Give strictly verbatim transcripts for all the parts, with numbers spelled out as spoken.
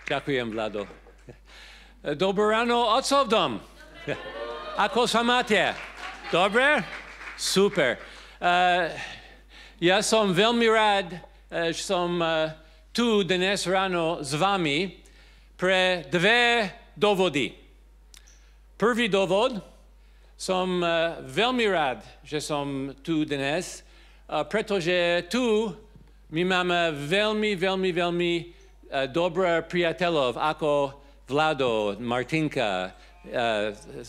Ďakujem, Vlado. Dobré ráno, otcov dom. Ako sa máte? Dobre? Super. Uh, ja som veľmi rád, uh, že som uh, tu dnes ráno s vami pre dve dôvody. Prvý dôvod, som uh, veľmi rád, že som tu dnes, uh, pretože tu my máme veľmi, veľmi, veľmi uh, dobré priateľov, ako Vlado, Martinka, uh,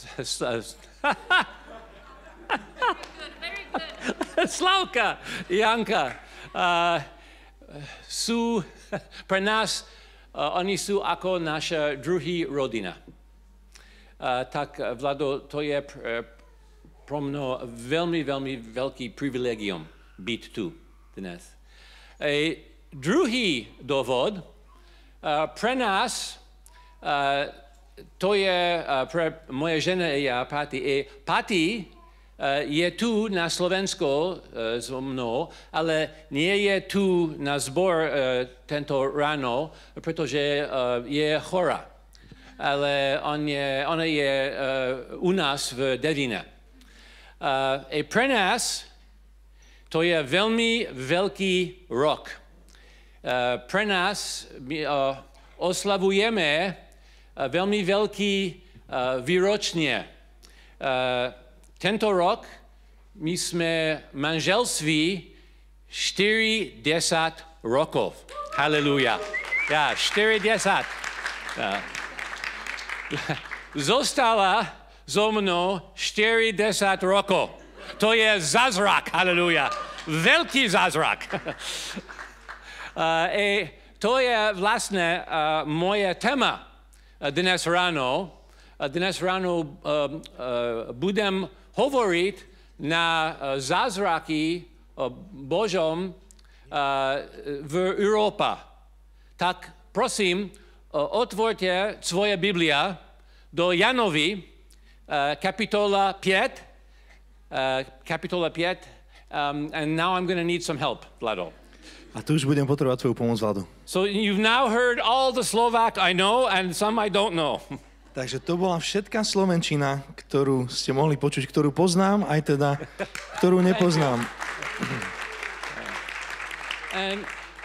Slavka, Janka, uh, sú pre nás, uh, oni sú ako naša druhý rodina. Uh, tak, Vlado, to je pr- pro mňa veľmi, veľmi veľký privilegium byť tu dnes. E, druhý dôvod, uh, pre nás, Uh, to je uh, pre moje žena a ja, Pati. E, Pati uh, je tu na Slovensku uh, so mnou, ale nie je tu na zbor uh, tento ráno, pretože uh, je chora. Ale on je, ona je uh, u nás v Devine. Uh, e pre nás to je veľmi veľký rok. Uh, pre nás my uh, oslavujeme Uh, veľmi veľký uh, výročne. Uh, tento rok my sme manželství štyridsať rokov. Halelúja. Ja, štyridsať. Ja. Zostala so mnou štyridsať rokov. To je zázrak. Halelúja. Veľký zázrak. uh, e, to je vlastne uh, moje téma. Dnes ráno, dnes ráno uh, uh, budem hovoriť na uh, zázraky uh, Božom uh, v Európe. Tak prosím, uh, otvorte svoje Biblia do Janovi, uh, kapitola päť, uh, kapitola päť, um, and now I'm going to need some help, Vlado. A tu už budem potrebovať svoju pomoc, Vlado. So you've now heard all the Slovak I know and some I don't know. Takže to bola všetká slovenčina, ktorú ste mohli počuť, ktorú poznám, aj teda, ktorú nepoznám. And,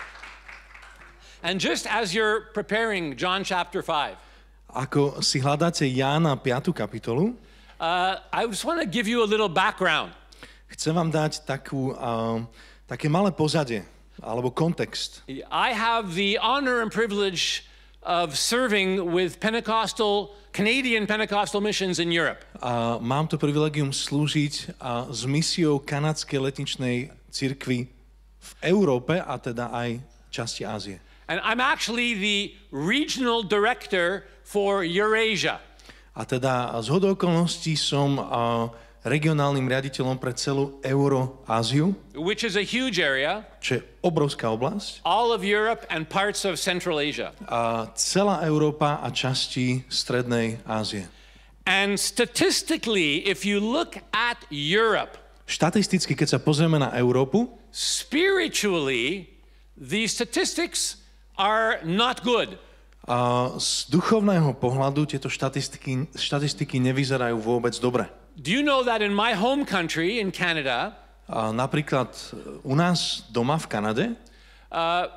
and just as you're preparing John chapter five, ako si hľadáte Jána piatu kapitolu, uh, I just want to give you a little background. Chcem vám dať takú, uh, také malé pozadie, alebo kontext. I have the honor and privilege of serving with Pentecostal, Canadian Pentecostal missions in Europe. A mám to privilegium slúžiť uh, s misiou kanadskej letničnej cirkvi v Európe a teda aj časti Ázie. And I'm actually the regional director for Eurasia. A teda z hodou okolností som uh, regionálnym riaditeľom pre celú Euroáziu, which is a huge area, čo je obrovská oblasť. All of Europe and parts of Central Asia. A celá Európa a časti Strednej Ázie. And statistically, if you look at Europe, štatisticky, keď sa pozrieme na Európu, spiritually, the statistics are not good. A z duchovného pohľadu tieto štatistiky, štatistiky nevyzerajú vôbec dobre. Do you know that in my home country, in Canada, a napríklad u nás doma v Kanade, uh,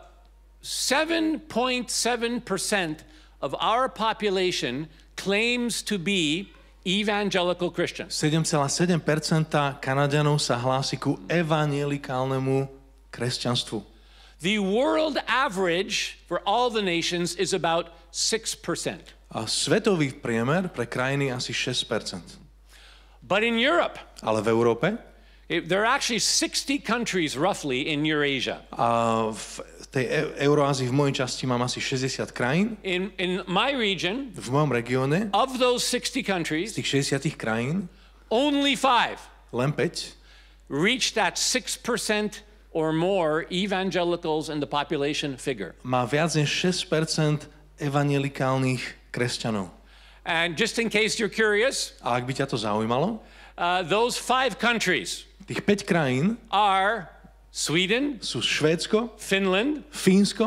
seven point seven percent of our population claims to be evangelical Christians. sedem celá sedem percenta Kanaďanov sa hlási ku evanjelikálnemu kresťanstvu. The world average for all the nations is about six percent. A svetový priemer pre krajiny asi šesť percent. But in Europe, ale v Európe, it, there are actually sixty countries roughly in Eurasia. A v tej Euroázii v mojej časti mám asi šesťdesiat krajín. In in my region, v mojom regióne, of those sixty countries, z tých šesťdesiat krajín, only five len päť reach that six percent or more evangelicals in the population figure. Má viac než šesť percent evanjelikálnych kresťanov. And just in case you're curious, a ak by ťa to zaujímalo, uh, those five countries tých päť krajín are Sweden, sú Švédsko, Finland, Fínsko,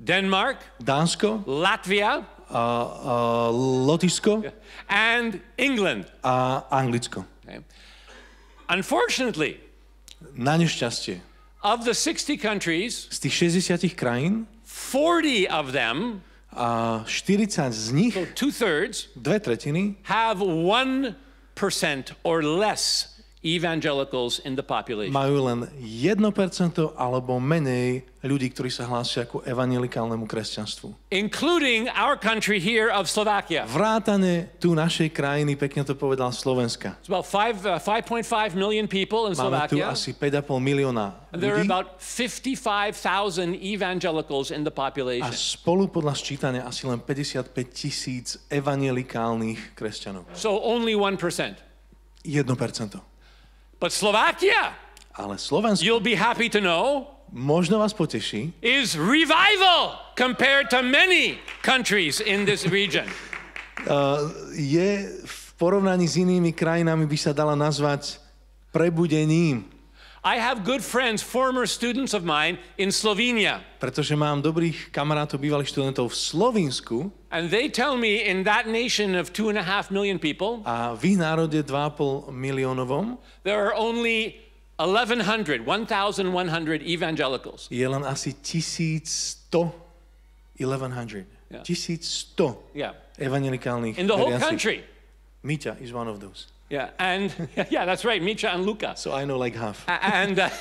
Denmark, Dánsko, Latvia, a, a Lotyšsko and England. a Anglicko. Okay. Unfortunately, Na nešťastie, of the sixty countries, z tých šesťdesiat krajín forty of them, a štyridsať z nich, so two-thirds, dve tretiny, have one percent or less evangelicals in the population. majú len jedno percento alebo menej ľudí, ktorí sa hlásia ku evangelikálnemu kresťanstvu. Including our country here of Slovakia. Vrátane tu našej krajiny, pekne to povedal, Slovenska. It's about five, uh, five point five million people in Máme tu Slovakia. asi päť a pol milióna And there are ľudí about fifty-five thousand evangelicals in the a population. spolu podľa sčítania asi len päťdesiatpäť tisíc evangelikálnych kresťanov. So only one percent. jedno percento. But Slovakia, Ale Slovensko, you'll be happy to know, možno vás poteší, is revival compared to many countries in this region. uh, je v porovnaní s inými krajinami by sa dala nazvať prebudením. I have good friends, former students of mine in Slovenia. Pretože mám dobrých kamarátov, bývalých študentov v Slovinsku And they tell me in that nation of two and a half million people, a v ich národe dva a pol miliónovom there are only eleven hundred, eleven hundred evangelicals. je len asi tisícsto, eleven hundred, Yeah. tisícsto Yeah. evangelikálnych In the whole veriacich. country. Miťa is one of those. Yeah. And yeah, that's right, Micha and Luka. So I know like half. And, uh,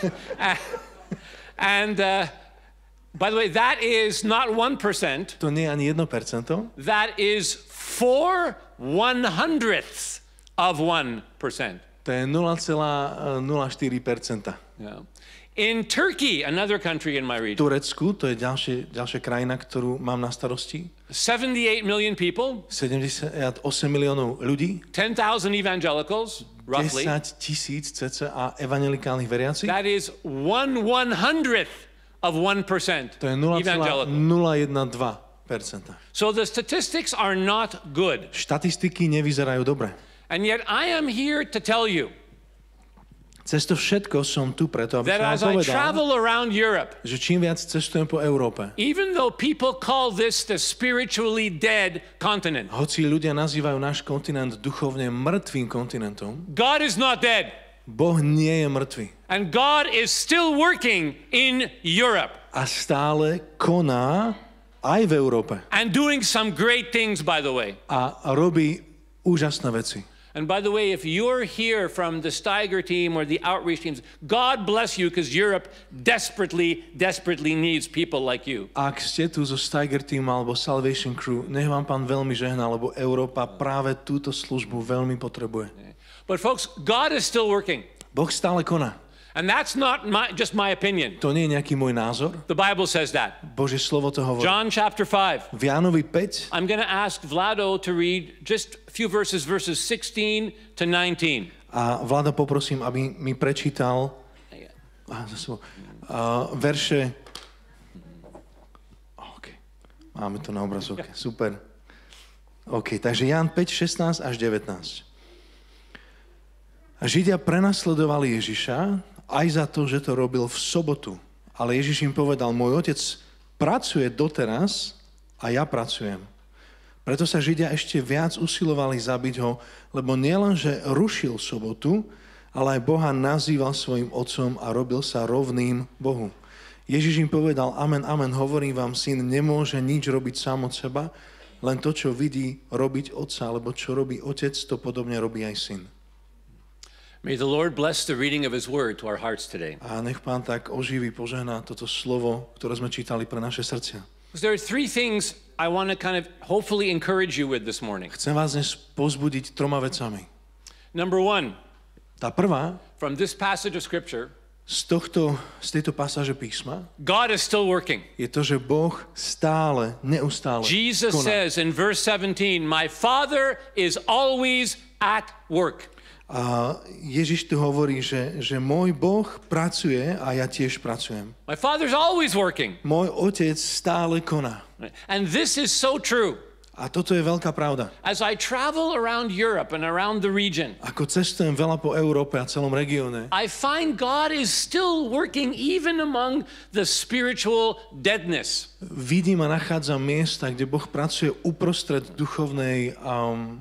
and uh, by the way, that is not one percent. To nie je ani jedno percento. That is four one hundredths of one percent. To je nula celá nula štyri percenta. Yeah. In Turkey, another country in my V region, Turecku, to je ďalšie, ďalšia krajina, ktorú mám na starosti, seventy-eight million people, sedemdesiatosem miliónov ľudí, ten thousand evangelicals, roughly. desať tisíc cca evangelikálnych veriacich. That is one one hundredth of one percent To je nula celá evangelical. nula jedna dva percenta. So the statistics are not good. Štatistiky nevyzerajú dobre. And yet I am here to tell you Cez to všetko som tu preto, aby that as som vám I povedal, travel around Europe, že čím viac cestujem po Európe, even though people call this the spiritually dead continent, hoci ľudia nazývajú náš kontinent duchovne mŕtvým kontinentom, God is not dead. Boh nie je mŕtvy. And God is still working in Europe A stále koná aj v Európe. and doing some great things, by the way. A robí úžasné veci. And by the way, if you're here from the Steiger team or the outreach teams, God bless you because Europe desperately, desperately needs people like you. Ak ste tu zo Steiger Team alebo Salvation Crew, nech vám Pán veľmi žehná, lebo Európa práve túto službu veľmi potrebuje. But folks, God is still working. Boh stále koná. And that's not my, just my opinion. To nie je nejaký môj názor. The Bible says that. Božie slovo to hovorí. John chapter five. V Jánovi päť I'm going to ask Vlado to read just a few verses, verses sixteen to nineteen. a Vlada poprosím, aby mi prečítal a, zase, a, verše... OK. Máme to na obrazovke. Super. OK, takže Ján päť, šestnásť až devätnásť. A Židia prenasledovali Ježiša aj za to, že to robil v sobotu. Ale Ježiš im povedal, môj otec pracuje doteraz a ja pracujem. Preto sa Židia ešte viac usilovali zabiť ho, lebo nielenže rušil sobotu, ale aj Boha nazýval svojim otcom a robil sa rovným Bohu. Ježiš im povedal, amen, amen, hovorím vám, syn nemôže nič robiť sám od seba, len to, čo vidí robiť otca, alebo čo robí otec, to podobne robí aj syn. May the Lord bless the reading of his word to our hearts today. A nech Pán tak oživí, požehná toto slovo, ktoré sme čítali pre naše srdcia. There are three things I want to kind of hopefully encourage you with this morning. Chcem vás dnes pozbudiť troma vecami. Number one, Tá prvá, from this passage of scripture, z, tohto, z tejto pasáže písma, God is still working. je to, že Boh stále, neustále Jesus koná. says in verse seventeen, my Father is always at work. A Ježiš tu hovorí, že, že môj Boh pracuje a ja tiež pracujem. My Father's always working. Môj otec stále koná. And this is so true. A toto je veľká pravda. As I travel around Europe and around the region, Ako cestujem veľa po Európe a celom regióne, I find God is still working even among the spiritual deadness. vidím a nachádzam miesta, kde Boh pracuje uprostred duchovnej um,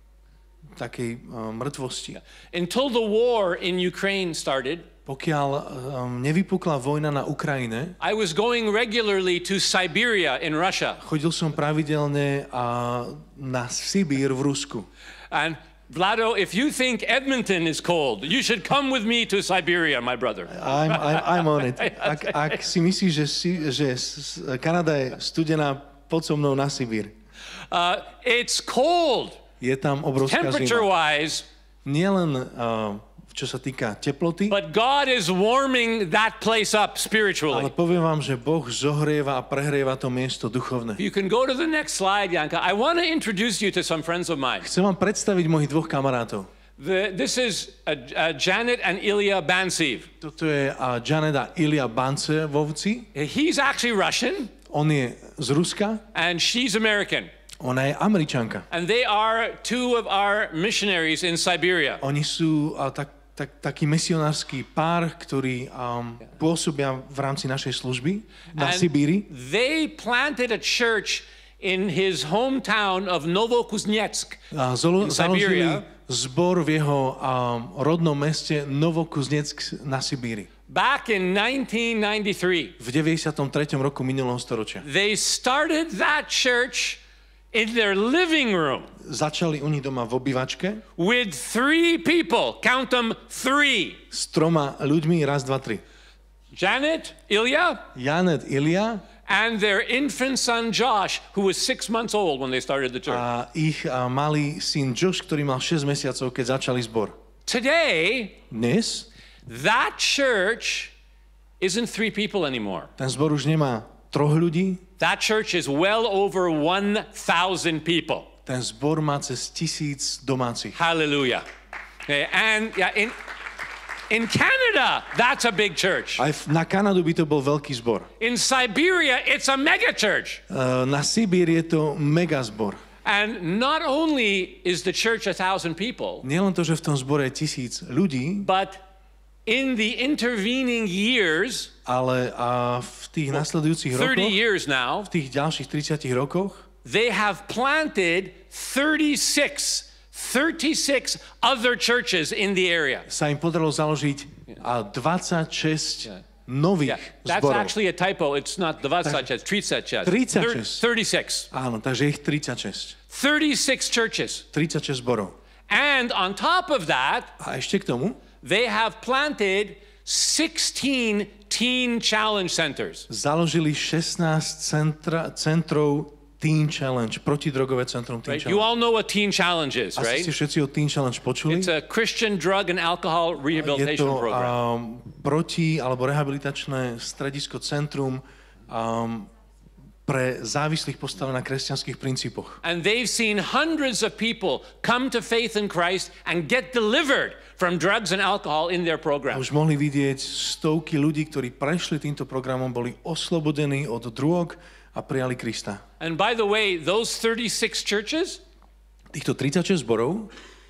takej um, mŕtvosti. Until the war in Ukraine started, Pokiaľ um, nevypukla vojna na Ukrajine, I was going regularly to Siberia in Russia. chodil som pravidelne uh, na Sibír v Rusku. And Vlado, if you think Edmonton is cold, you should come with me to Siberia, my brother. I'm, I'm, I'm on it. Ak, ak si myslíš, že, si, že Kanada je studená, poď so mnou na Sibír. Uh, it's cold, Je tam obrovská zima. temperature-wise, Nielen uh, čo sa týka teploty, but God is warming that place up ale spiritually. poviem vám, že Boh zohrieva a prehrieva to miesto duchovné. You can go to the next slide, Janka. I want to introduce you to some friends of mine. Chcem vám predstaviť mojich dvoch kamarátov. The, this is uh, uh, Janet and Ilya Bansiv. Toto je uh, Janet a Ilya Bancevovci. He's actually Russian, On je z Ruska, and she's American. ona je Američanka. And they are two of our missionaries in Siberia. Oni sú uh, tak, tak, taký misionársky pár, ktorí um, pôsobia v rámci našej služby na And Sibíri. they planted a church in his hometown of Novokuznetsk A zolo- in založili Siberia zbor v jeho um, rodnom meste Novokuzneck na Sibíri. back in nineteen ninety-three. V deväťdesiatom treťom roku minulého storočia. They started that church in their living room Začali u nich doma v obývačke with three people. Count them, three. s troma ľuďmi, raz, dva, tri. Janet, Ilya, Janet, Ilya and their infant son Josh, who was six months old when they started the church. a ich a, malý syn Josh, ktorý mal šesť mesiacov, keď začali zbor. Today, Dnes that church isn't three people anymore. ten zbor už nemá troch ľudí, That church is well over one thousand people. ten zbor má cez tisíc domácich. Hallelujah. Okay, and yeah, in, in Canada, that's a big church. Aj v, na Kanadu by to bol veľký zbor. In Siberia, it's a mega church. Uh, na Sibír je to mega zbor. And not only is the church a thousand people, Nielen to, že v tom zbore je tisíc ľudí, but in the intervening years, ale uh, v tých nasledujúcich thirty rokoch, years now, v tých ďalších tridsiatich rokoch, they have planted thirty-six, thirty-six other churches in the area. sa im podarilo založiť a dvadsaťšesť nových Yeah, that's zborov. actually a typo. It's not dvadsaťšesť, tridsaťšesť. tridsaťšesť. thirty-six. Áno, takže ich tridsaťšesť. thirty-six churches. tridsaťšesť zborov. And on top of that, A ešte k tomu they have planted sixteen teen challenge centers. založili šestnásť centra, centrov Teen Challenge, protidrogové centrum Teen Right? You Challenge. all know what teen challenge is, Asi right? ste všetci o Teen Challenge počuli. It's a Christian drug and alcohol Je rehabilitation to program. um, proti- alebo rehabilitačné stredisko centrum um, pre závislých postavených na kresťanských princípoch. And they've seen hundreds of people come to faith in Christ and get delivered from drugs and alcohol in their A program. už mohli vidieť stovky ľudí, ktorí prešli týmto programom, boli oslobodení od drog a prijali Krista. And by the way, those thirty-six churches, Týchto tridsaťšesť zborov,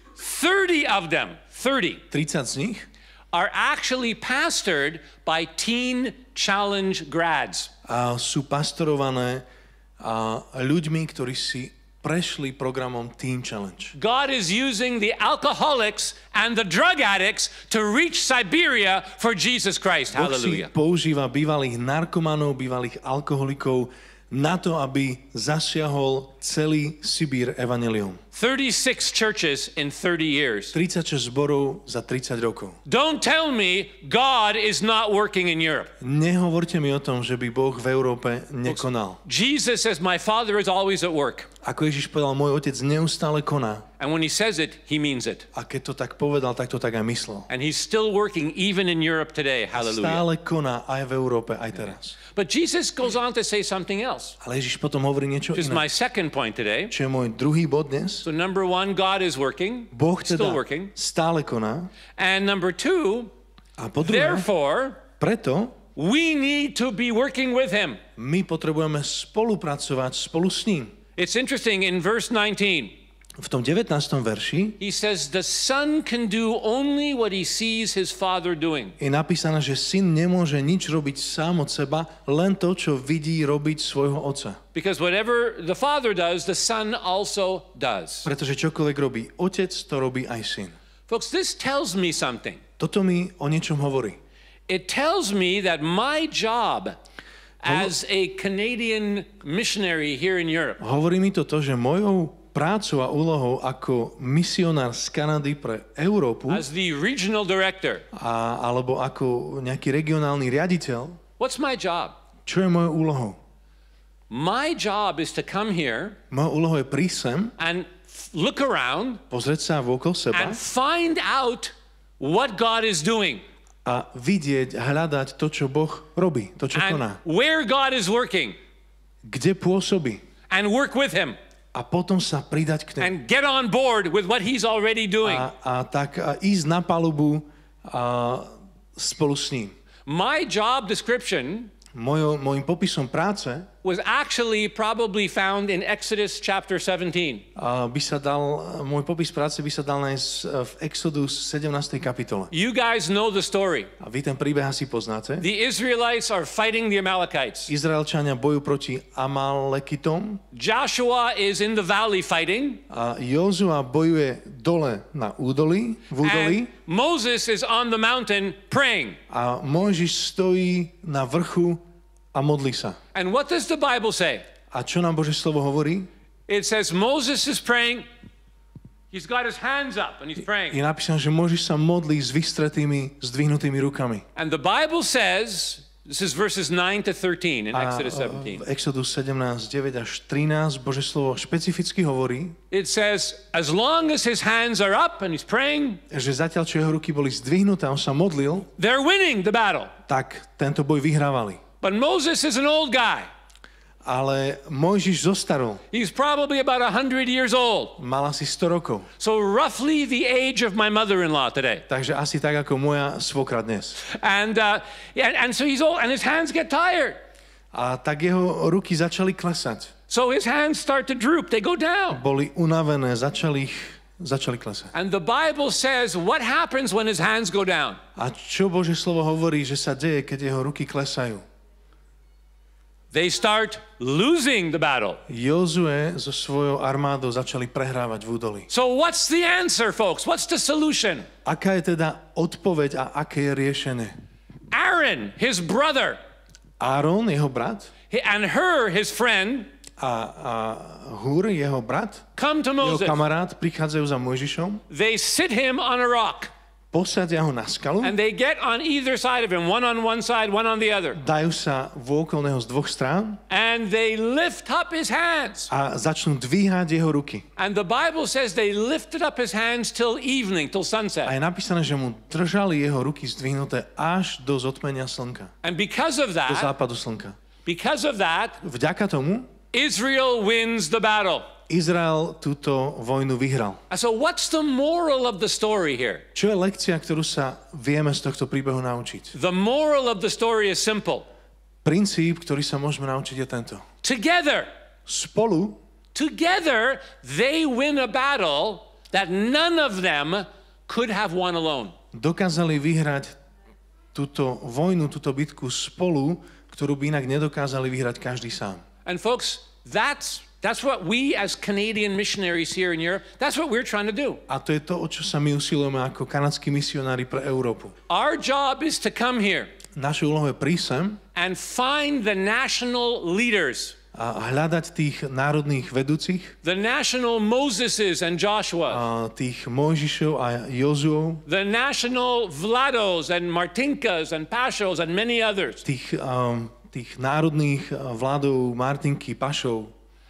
thirty of them, thirty, tridsať z nich are actually pastored by teen challenge grads. a sú pastorované a, ľuďmi, ktorí si prešli programom Teen Challenge. God is using the alcoholics and the drug addicts to reach Siberia for Jesus Christ. Boh si Hallelujah. používa bývalých narkomanov, bývalých alkoholikov na to, aby zasiahol celý Sibír evanjelium. thirty-six churches in thirty years. tridsaťšesť zborov za tridsať rokov. Don't tell me God is not working in Europe. Nehovorte mi o tom, že by Boh v Európe nekonal. Jesus says, my Father is always at work. Ako Ježiš povedal, môj otec neustále koná. And when he says it, he means it. A keď to tak povedal, tak to tak aj myslel. And he's still working even in Europe today. Hallelujah. Stále koná aj v Európe, aj teraz. But Jesus goes on to say something else. Ale Ježiš potom hovorí niečo Which is iné. my second point today. Čo je môj druhý bod dnes. So number one, God is working. Boh teda Still working. stále koná. And number two, A po druhé, therefore, preto we need to be working with him. my potrebujeme spolupracovať spolu s ním. It's interesting in verse nineteen. V tom devätnástom verši He says the son can do only what he sees his father doing. je napísané, že syn nemôže nič robiť sám od seba, len to, čo vidí robiť svojho otca. Because whatever the father does, the son also does. Pretože čokoľvek robí otec, to robí aj syn. Folks, this tells me something. Toto mi o niečom hovorí. It tells me that my job as a Canadian missionary here in Europe Hovorí mi to to, že mojou prácou a úlohou ako misionár z Kanady pre Európu as the regional director, a, alebo ako nejaký regionálny riaditeľ, what's my job? čo je mojou úlohou? My job is to come here Mojou úlohou je prísť sem, and f- look around pozrieť sa vôkol seba and find out what God is doing a vidieť, hľadať to, čo Boh robí, to, čo and koná. where God is working Kde pôsobí. and work with him A potom sa pridať k nemu. and get on board with what he's already doing. A, a tak a ísť na palubu a spolu s ním. My job description Mojo, mojim popisom práce was actually probably found in Exodus chapter seventeen. a by sa dal, môj popis práce by sa dal nájsť v Exodus sedemnástej kapitole. You guys know the story. A vy ten príbeh asi poznáte. The Israelites are fighting the Amalekites. Izraelčania bojujú proti Amalekitom Joshua is in the valley fighting, a Jozua bojuje dole na údolí, v údolí and Moses is on the mountain praying. a Mojžiš stojí na vrchu a modlí sa. And what does the Bible say? A čo nám Božie slovo hovorí? It says Moses is praying. He's got his hands up and he's Je praying. napísané, že Mojžiš sa modlí s vystretými, zdvihnutými rukami. And the Bible says, this is verses nine to thirteen in A Exodus seventeen. v Exodus sedemnásť, deväť až trinásť Božie slovo špecificky hovorí, It says, as long as his hands are up and he's praying, že zatiaľ, čo jeho ruky boli zdvihnuté a on sa modlil, they're winning the battle. tak tento boj vyhrávali. But Moses is an old guy. Ale Mojžiš zostarol. He's probably about one hundred years old. Mal asi sto rokov. So roughly the age of my mother-in-law today. Takže asi tak, ako moja svokra dnes. And, uh, and, and so he's old and his hands get tired. A tak jeho ruky začali klesať. So his hands start to droop. They go down. Boli unavené, začali, ich, začali klesať. And the Bible says what happens when his hands go down? A čo Božie slovo hovorí, že sa deje, keď jeho ruky klesajú? They start losing the battle. Jozue so svojou armádou začali prehrávať v údolí. So what's the answer, folks? What's the solution? Aká je teda odpoveď a aké je riešenie? Aaron, his brother, Áron, jeho brat, and Hur, his friend, a, a Hur, jeho brat, come to jeho Moses. kamarát, prichádzajú za Mojžišom, They sit him on a rock. posadia ho na skalu, And they get on either side of him, one on one side, one on the other. dajú sa vôkol neho z dvoch strán And they lift up his hands. a začnú dvíhať jeho ruky. And the Bible says they lifted up his hands till evening, till A sunset. je napísané, že mu držali jeho ruky zdvihnuté až do zotmenia slnka, And because of do that, západu slnka. because of that, Vďaka tomu Israel wins the battle. Izrael túto vojnu vyhral. And so what's the moral of the story here? Čo je lekcia, ktorú sa vieme z tohto príbehu naučiť? The moral of the story is simple. Princíp, ktorý sa môžeme naučiť, je tento. Together, Spolu, together, they win a battle that none of them could have won alone. dokázali vyhrať túto vojnu, túto bitku spolu, ktorú by inak nedokázali vyhrať každý sám. And folks, that's that's what we as Canadian missionaries here in Europe, that's what we're trying to do. A to je to, o čo sa my usilujeme ako kanadskí misionári pre Európu. Our job is to come here Našou úlohou je prísť sem and find the national leaders, a hľadať tých národných vedúcich, the national Moseses and Joshua, a tých Mojžišov a Jozuov, the national Vlados and Martinkas and Pashos and many others. tých, um, tých národných uh, vládov Martinky, Pašov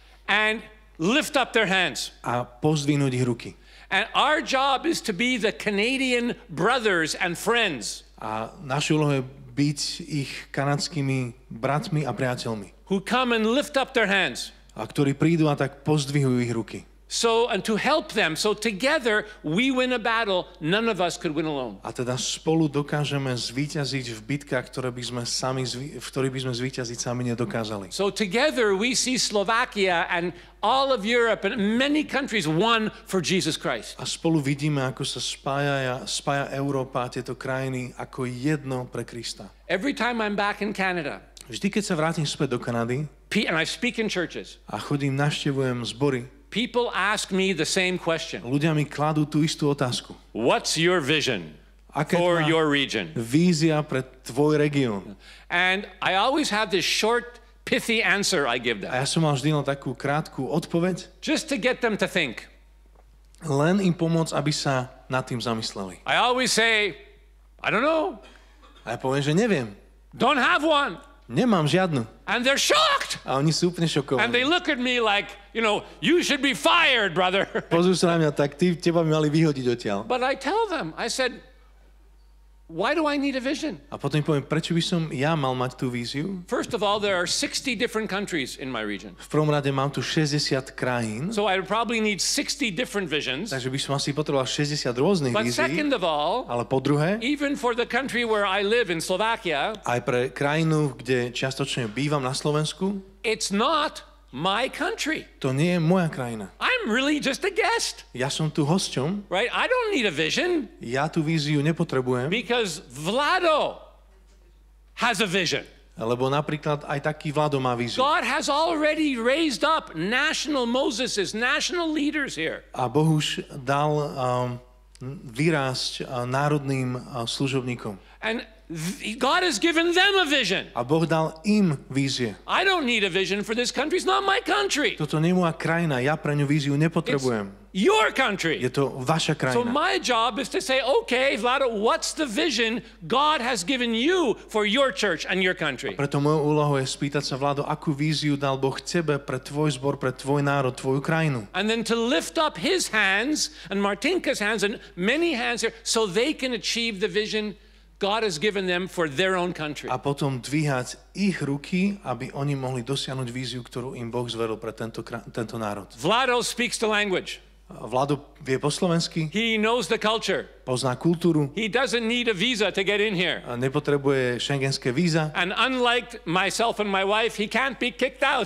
And lift up their hands. a pozdvihnúť ich ruky. And our job is to be the Canadian brothers and friends A našou úlohou je byť ich kanadskými bratmi a priateľmi, who come and lift up their hands a ktorí prídu a tak pozdvihujú ich ruky. So, and to help them. So together we win a battle none of us could win alone. A teda spolu dokážeme zvíťaziť v bitkách, ktoré by sme sami, v ktorých by sme zvíťaziť sami nedokázali. So together we see Slovakia and all of Europe and many countries won for Jesus Christ. A spolu vidíme, ako sa spája, spája Európa a tieto krajiny ako jedno pre Krista. Every time I'm back in Canada, Vždy, keď sa vrátim späť do Kanady and I speak in churches, a chodím, navštevujem zbory, people ask me the same question. ľudia mi kladú tú istú otázku. What's your vision Aká for je your region? vízia pre tvoj región? And I always have this short, pithy answer I give A them, ja som mal vždy len takú krátku odpoveď, just to get them to think. len im pomôcť, aby sa nad tým zamysleli. I always say, I don't know, A ja poviem, že neviem. don't have one. Nemám žiadnu. And they're shocked. A oni sú úplne And they šokovaní. look at me like, you know, you should be fired, brother. Pozrú sa na mňa, tak ty, teba by mali vyhodiť odtiaľ. But I tell them, I said, why do I need a vision? A potom im poviem, prečo by som ja mal mať tú víziu? First of all, there are sixty different countries in my region. V prvom rade mám tu šesťdesiat krajín, So I would probably need sixty different visions. takže by som asi potreboval šesťdesiat rôznych But vízií. second of all, Ale po druhé, even for the country where I live in Slovakia, aj pre krajinu, kde čiastočne bývam na Slovensku, it's not my country. to nie je moja krajina. I'm really just a guest, Ja som tu hosťom, right? I don't need a vision ja tú víziu nepotrebujem, because Vlado has a vision. lebo napríklad aj taký Vlado má víziu. God has already raised up national Moseses, national leaders here. A Boh už dal um, vyrásť uh, národným uh, služobníkom. And th- God has given them a vision. A Boh dal im vízie. I don't need a vision for this country. It's not my country. Toto nie je moja krajina, ja pre ňu víziu It's nepotrebujem. your country. Je to vaša So krajina. my job is to say, okay, Vlado, what's the vision God has given you for your church and your country? Preto mojou úlohou je spýtať sa, Vlado, akú víziu dal Boh tebe pre tvoj zbor, pre tvoj národ, tvoju krajinu. And then to lift up his hands and Martinka's hands and many hands here so they can achieve the vision God has given them for their own country. A potom dvíhať ich ruky, aby oni mohli dosiahnuť víziu, ktorú im Boh zveril pre tento, kra- tento národ. Vlado speaks the language. Vlado vie po slovensky, He knows the culture. pozná kultúru, He doesn't need a visa to get in here. a nepotrebuje šengenské víza. And unlike myself and my wife, he can't be kicked out.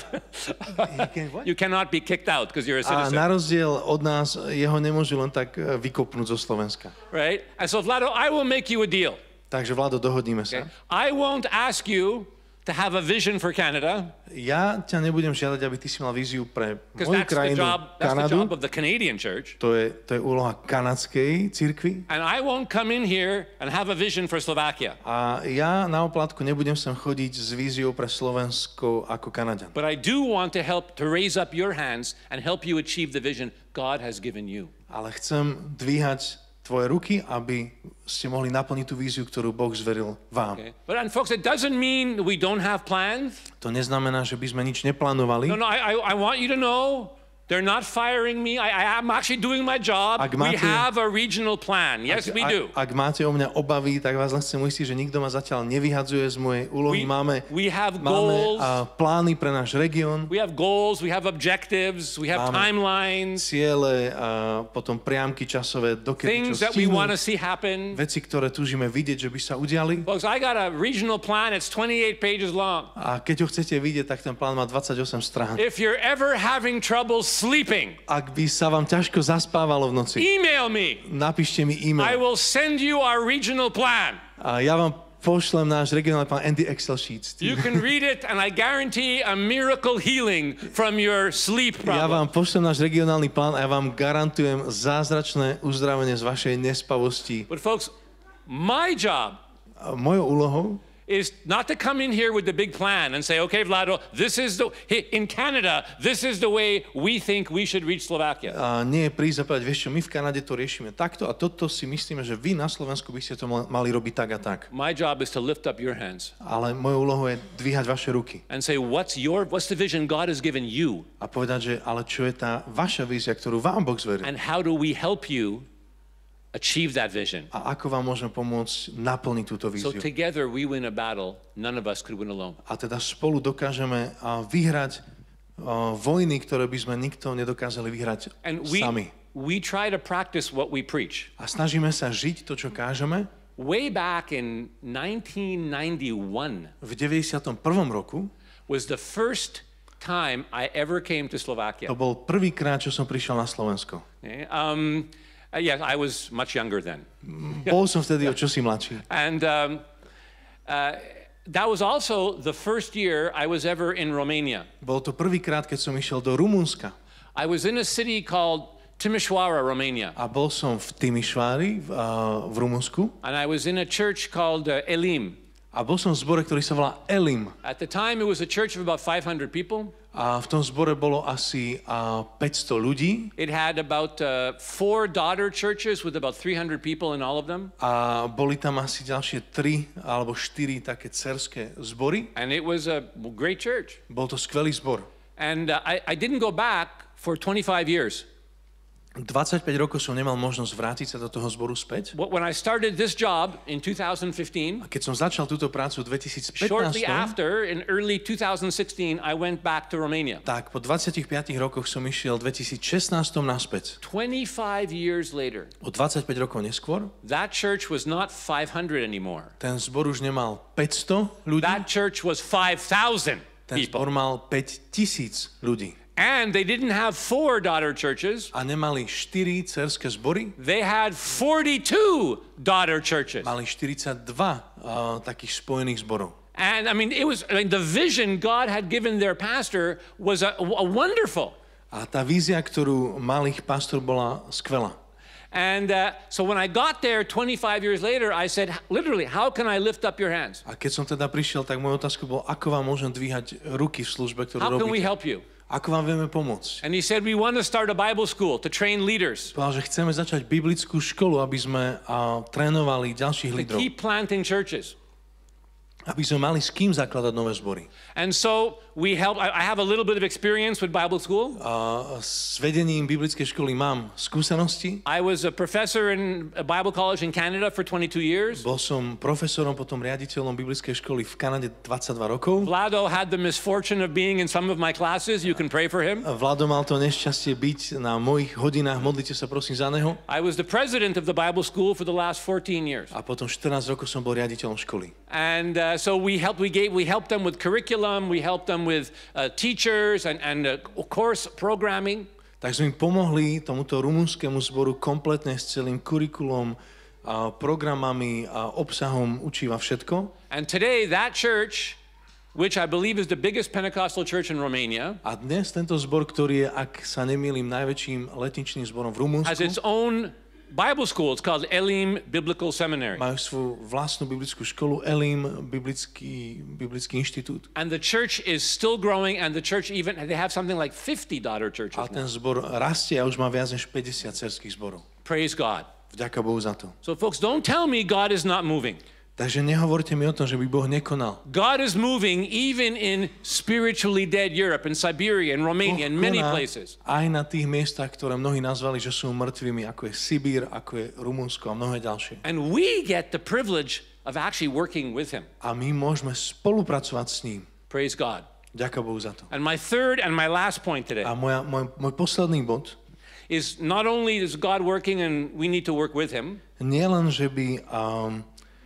can what? You cannot be kicked out because you're a A citizen. na rozdiel od nás, jeho nemôžu len tak e, vykopnúť zo Slovenska. Right? And so, Vlado, I will make you a deal. Takže Vlado, dohodníme Okay? sa. I won't ask you to have a vision for Canada Ja ťa nebudem žiadať, aby ty si mal víziu pre because moju that's the krajinu, job. That's the Kanadu. job of the Canadian church. To je, to je úloha kanadskej cirkvi. And I won't come in here and have a vision for Slovakia. A ja na oplátku nebudem sem chodiť s víziou pre Slovensko ako Kanaďan. But I do want to help to raise up your hands and help you achieve the vision God has given you. Ale chcem dvíhať tvoje ruky, aby ste mohli naplniť tú víziu, ktorú Boh zveril vám. Okay? But and folks, it doesn't mean we don't have plans. To neznamená, že by sme nič neplánovali. No, no, I, I, I want you to know they're not firing me. I, I am actually doing my job. Ak We máte- have a regional plan. Yes, we do. Ak, ak máte o mňa obavy, tak vás len chcem uistiť, že nikto ma zatiaľ nevyhadzuje z mojej úlohy. We- Máme, we have máme goals. a, plány pre náš región, We have goals, we have objectives, we have Máme timelines, ciele, a potom priamky časové, dokedy things čo that we want to stihnúť, see happen. veci, ktoré túžime vidieť, že by sa udiali. Folks, I got a regional plan. It's twenty-eight pages long. A keď ho chcete vidieť, tak ten plán má dvadsaťosem strán. If you're ever having trouble sleeping, Ak by sa vám ťažko zaspávalo v noci, email me. napíšte mi I e-mail will send you our regional plan. a ja vám pošlem náš regionálny plán Andy Excel sheets. You can read it, and I guarantee a miracle healing from your sleep Ja problem. vám pošlem náš regionálny plán a ja vám garantujem zázračné uzdravenie z vašej nespavosti. But folks, my job A mojou úlohou is not to come in here with the big plan and say, okay, Vlado, this is the, in Canada, this is the way we think we should reach Slovakia. a nie je prísť a povedať, vieš čo, my v Kanade to riešime takto a toto si myslíme, že vy na Slovensku by ste to mal- mali robiť tak a tak. My job is to lift up your hands Ale mojou úlohou je dvíhať vaše ruky and say, what's your, what's the vision God has given you? a povedať, že ale čo je tá vaša vízia, ktorú vám Boh zveril And how do we help you achieve that vision? a ako vám môžeme pomôcť naplniť túto So víziu. together we win a battle none of us could win alone. A teda spolu dokážeme a, vyhrať uh, vojny, ktoré by sme nikto nedokázali vyhrať And we, sami. we try to practice what we preach. A snažíme sa žiť to, čo kážeme. Way back in nineteen ninety-one V deväťdesiatom prvom roku was the first time I ever came to Slovakia. to bol prvýkrát, čo som prišiel na Slovensko. Okay, Um, uh, yes, I was much younger then. Bol som vtedy o čosi mladší. And um, uh, that was also the first year I was ever in Romania. Bol to prvýkrát, keď som išiel do Rumunska. I was in a city called Timișoara, Romania. A bol som v Timișoari v, uh, v Rumunsku. And I was in a church called uh, Elim. A bol som v zbore, ktorý sa volá Elim. At the time, it was a church of about five hundred people. A v tom zbore bolo asi uh, päťsto ľudí. It had about uh, four daughter churches with about three hundred people in all of them. A boli tam asi ďalšie tri alebo štyri také dcerské zbory. And it was a great church. Bol to skvelý zbor. And uh, I, I didn't go back for twenty-five years. dvadsaťpäť rokov som nemal možnosť vrátiť sa do toho zboru späť. When I started this job in two thousand fifteen, A keď som začal túto prácu v shortly dvetisícpätnásť, after, in early two thousand sixteen, I went back to Romania. tak po dvadsiatich piatich rokoch som išiel v dvetisícšestnásť naspäť. twenty-five years later, O dvadsaťpäť rokov neskôr that church was not five hundred anymore. ten zbor už nemal päťsto ľudí, That church was five thousand ten people. zbor mal päťtisíc ľudí. And they didn't have four daughter churches. A nemali štyri dcerské zbory, They had forty-two daughter churches. mali štyridsaťdva uh, takých spojených zborov. And I mean, it was, I mean, the vision God had given their pastor was a, a wonderful. A tá vízia, ktorú mal ich pastor, bola skvelá. And uh, so when I got there twenty-five years later, I said, literally, how can I lift up your hands? A keď som teda prišiel, tak moja otázka bola, ako vám môžem dvíhať ruky v službe, ktorú How can we robíte? help you? Ako vám vieme pomôcť? And he said, we want to start a Bible school to train leaders, Povedal, že chceme začať biblickú školu, aby sme uh, trénovali ďalších to lídrov. keep planting churches. Aby sme mali s kým zakladať nové zbory. And so we help. I I have a little bit of experience with Bible school. A s vedením biblickej školy mám skúsenosti. I was a professor in a Bible college in Canada for twenty-two years. Bol som profesorom, potom riaditeľom biblickej školy v Kanade dvadsaťdva rokov. Vlado had the misfortune of being in some of my classes. You can pray for him. Vlado mal to nešťastie byť na mojich hodinách. Modlite sa prosím za neho. I was the president of the Bible school for the last fourteen years. A potom štrnásť rokov som bol riaditeľom školy. And uh, so we helped, we gave, we helped them with curriculum, we helped them with uh, teachers and, and uh, course programming. Tak sme im pomohli tomuto rumunskému zboru kompletne s celým kurikulom, a programami a obsahom učiva všetko. And today that church, which I believe is the biggest Pentecostal church in Romania, A dnes tento zbor, ktorý je, ak sa nemýlim, najväčším letničným zborom v has its Rumunsku, own Bible school. It's called Elim Biblical Seminary. majú svoju vlastnú biblickú školu, Elim, biblický, biblický inštitút. And the church is still growing, and the church even, they have something like fifty daughter churches A ten now. zbor rastie a už má viac než päťdesiat dcerských zborov. Praise God. Vďaka Bohu za to. So folks, don't tell me God is not moving. Takže nehovorte mi o tom, že by Boh nekonal. God is moving even in spiritually dead Europe, in Siberia, in Romania, in many koná places. aj na tých miestach, ktoré mnohí nazvali, že sú mŕtvými, ako je Sibír, ako je Rumunsko a mnohé ďalšie. And we get the privilege of actually working with him. A my môžeme spolupracovať s ním. Praise God. Ďakujem Bohu za to. And my third and my last point today A moja, môj, môj posledný bod, is not only is God working and we need to work with him, nie len, že by um,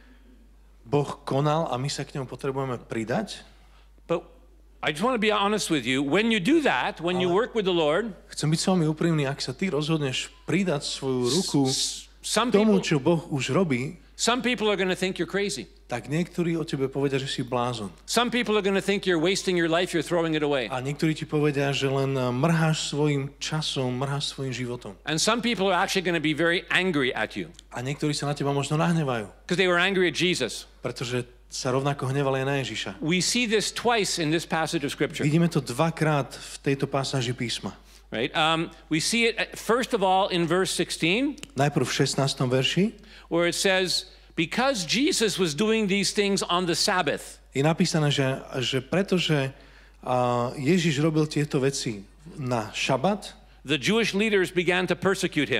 Boh konal a my sa k nemu potrebujeme pridať, but I just want to be honest with you. When you do that, when you work with the Lord, chcem byť s vami úprimný, ak sa ty rozhodneš pridať svoju ruku some tomu, people, čo Boh už robí, some people are going to think you're crazy. tak niektorí o tebe povedia, že si blázon. Some people are going to think you're wasting your life, you're throwing it away. A niektorí ti povedia, že len mrháš svojim časom, mrháš svojim životom. And some people are actually going to be very angry at you A niektorí sa na teba možno nahnevajú, because they were angry at Jesus. pretože sa rovnako hnevali aj na Ježiša. We see this twice in this passage of Scripture, Vidíme to dvakrát v tejto pasáži písma. right? Um, we see it, uh, first of all, in verse sixteen, Najprv v šestnástom verši where it says, because Jesus was doing these things on the Sabbath, je napísané, že, že pretože uh, Ježiš robil tieto veci na šabat, the Jewish leaders began to persecute him.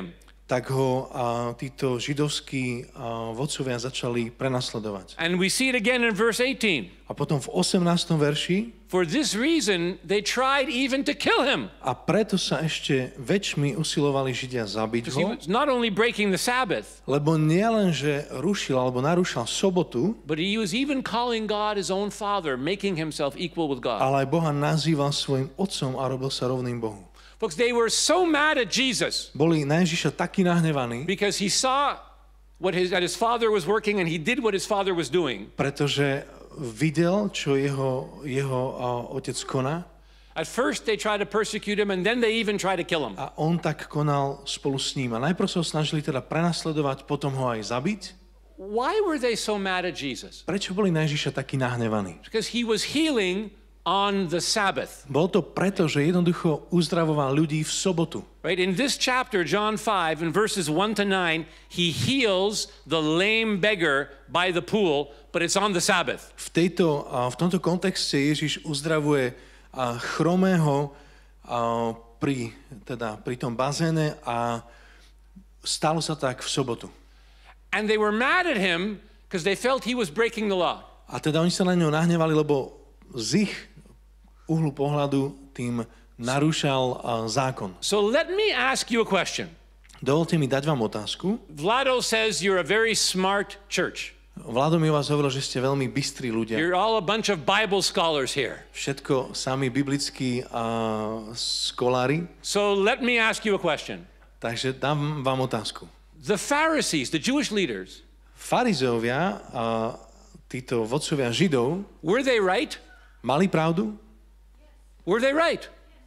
tak ho a, títo židovskí a, vodcovia začali prenasledovať. And we see it again in verse eighteen. A potom v osemnástom verši For this reason, they tried even to kill him. a preto sa ešte väčšmi usilovali Židia zabiť Because he ho, was not only breaking the Sabbath, lebo nielen, že rušil alebo narúšal sobotu, but he was even calling God his own father, making himself equal with God. ale aj Boha nazýval svojim otcom a robil sa rovným Bohu. Folks, they were so mad at Jesus Boli na Ježiša takí nahnevaní, because he saw what his, that his father was working and he did what his father was doing. pretože videl, čo jeho, jeho a, otec koná, At first, they tried to persecute him and then they even tried to kill him. a on tak konal spolu s ním. A najprv sa ho snažili teda prenasledovať, potom ho aj zabiť. Why were they so mad at Jesus? Prečo boli na Ježiša takí nahnevaní? Because he was healing on the Sabbath. Bolo to preto, že jednoducho uzdravoval ľudí v sobotu. Right? In this chapter, John five, in verses one to nine, he heals the lame beggar by the pool, but it's on the Sabbath. V, tejto, a, v tomto kontexte Ježiš uzdravuje a, chromého a, pri, teda, pri tom bazéne a stalo sa tak v sobotu. And they were mad at him because they felt he was breaking the law. A teda oni sa na ňo nahnevali, lebo z ich uhlu pohľadu tým narúšal a, zákon. So let me ask you a question. Dovolte mi dať vám otázku. Vlado says you're a very smart church. Vlado mi o vás hovoril, že ste veľmi bystrí ľudia. You're all a bunch of Bible scholars here. Všetko sami biblickí uh, skolári. So let me ask you a question. Takže dám vám otázku. The Pharisees, the Jewish leaders, Farizovia, uh, títo vodcovia Židov, were they right? mali pravdu? Were they right?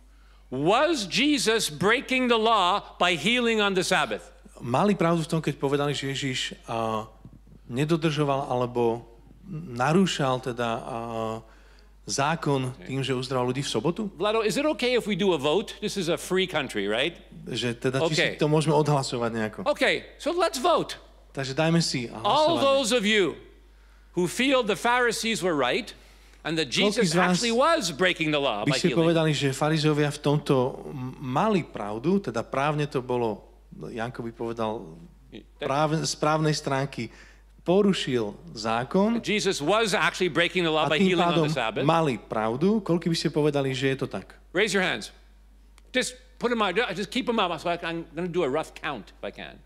Was Jesus breaking the law by healing on the Sabbath? Mali pravdu v tom, keď povedali, že Ježiš uh, nedodržoval alebo narúšal teda uh, zákon tým, že uzdravoval ľudí v sobotu? Vlado, is it okay if we do a vote? This is a free country, right? Že teda či Okay. si to môžeme odhlasovať nejako. Okay, so let's vote. Takže dajme si All hlasovanie. those of you who feel the Pharisees were right and that Jesus z vás actually was breaking the law By by ste healing. povedali, že farizovia v tomto m- mali pravdu, teda právne to bolo, Janko by povedal, práve, z právnej stránky porušil zákon Jesus was actually breaking the law a by tým healing on pádom the Sabbath. mali pravdu. Koľko by ste povedali, že je to tak? Raise your hands. Just put them out. Just keep them up. So I, I'm going to do a rough count if I can.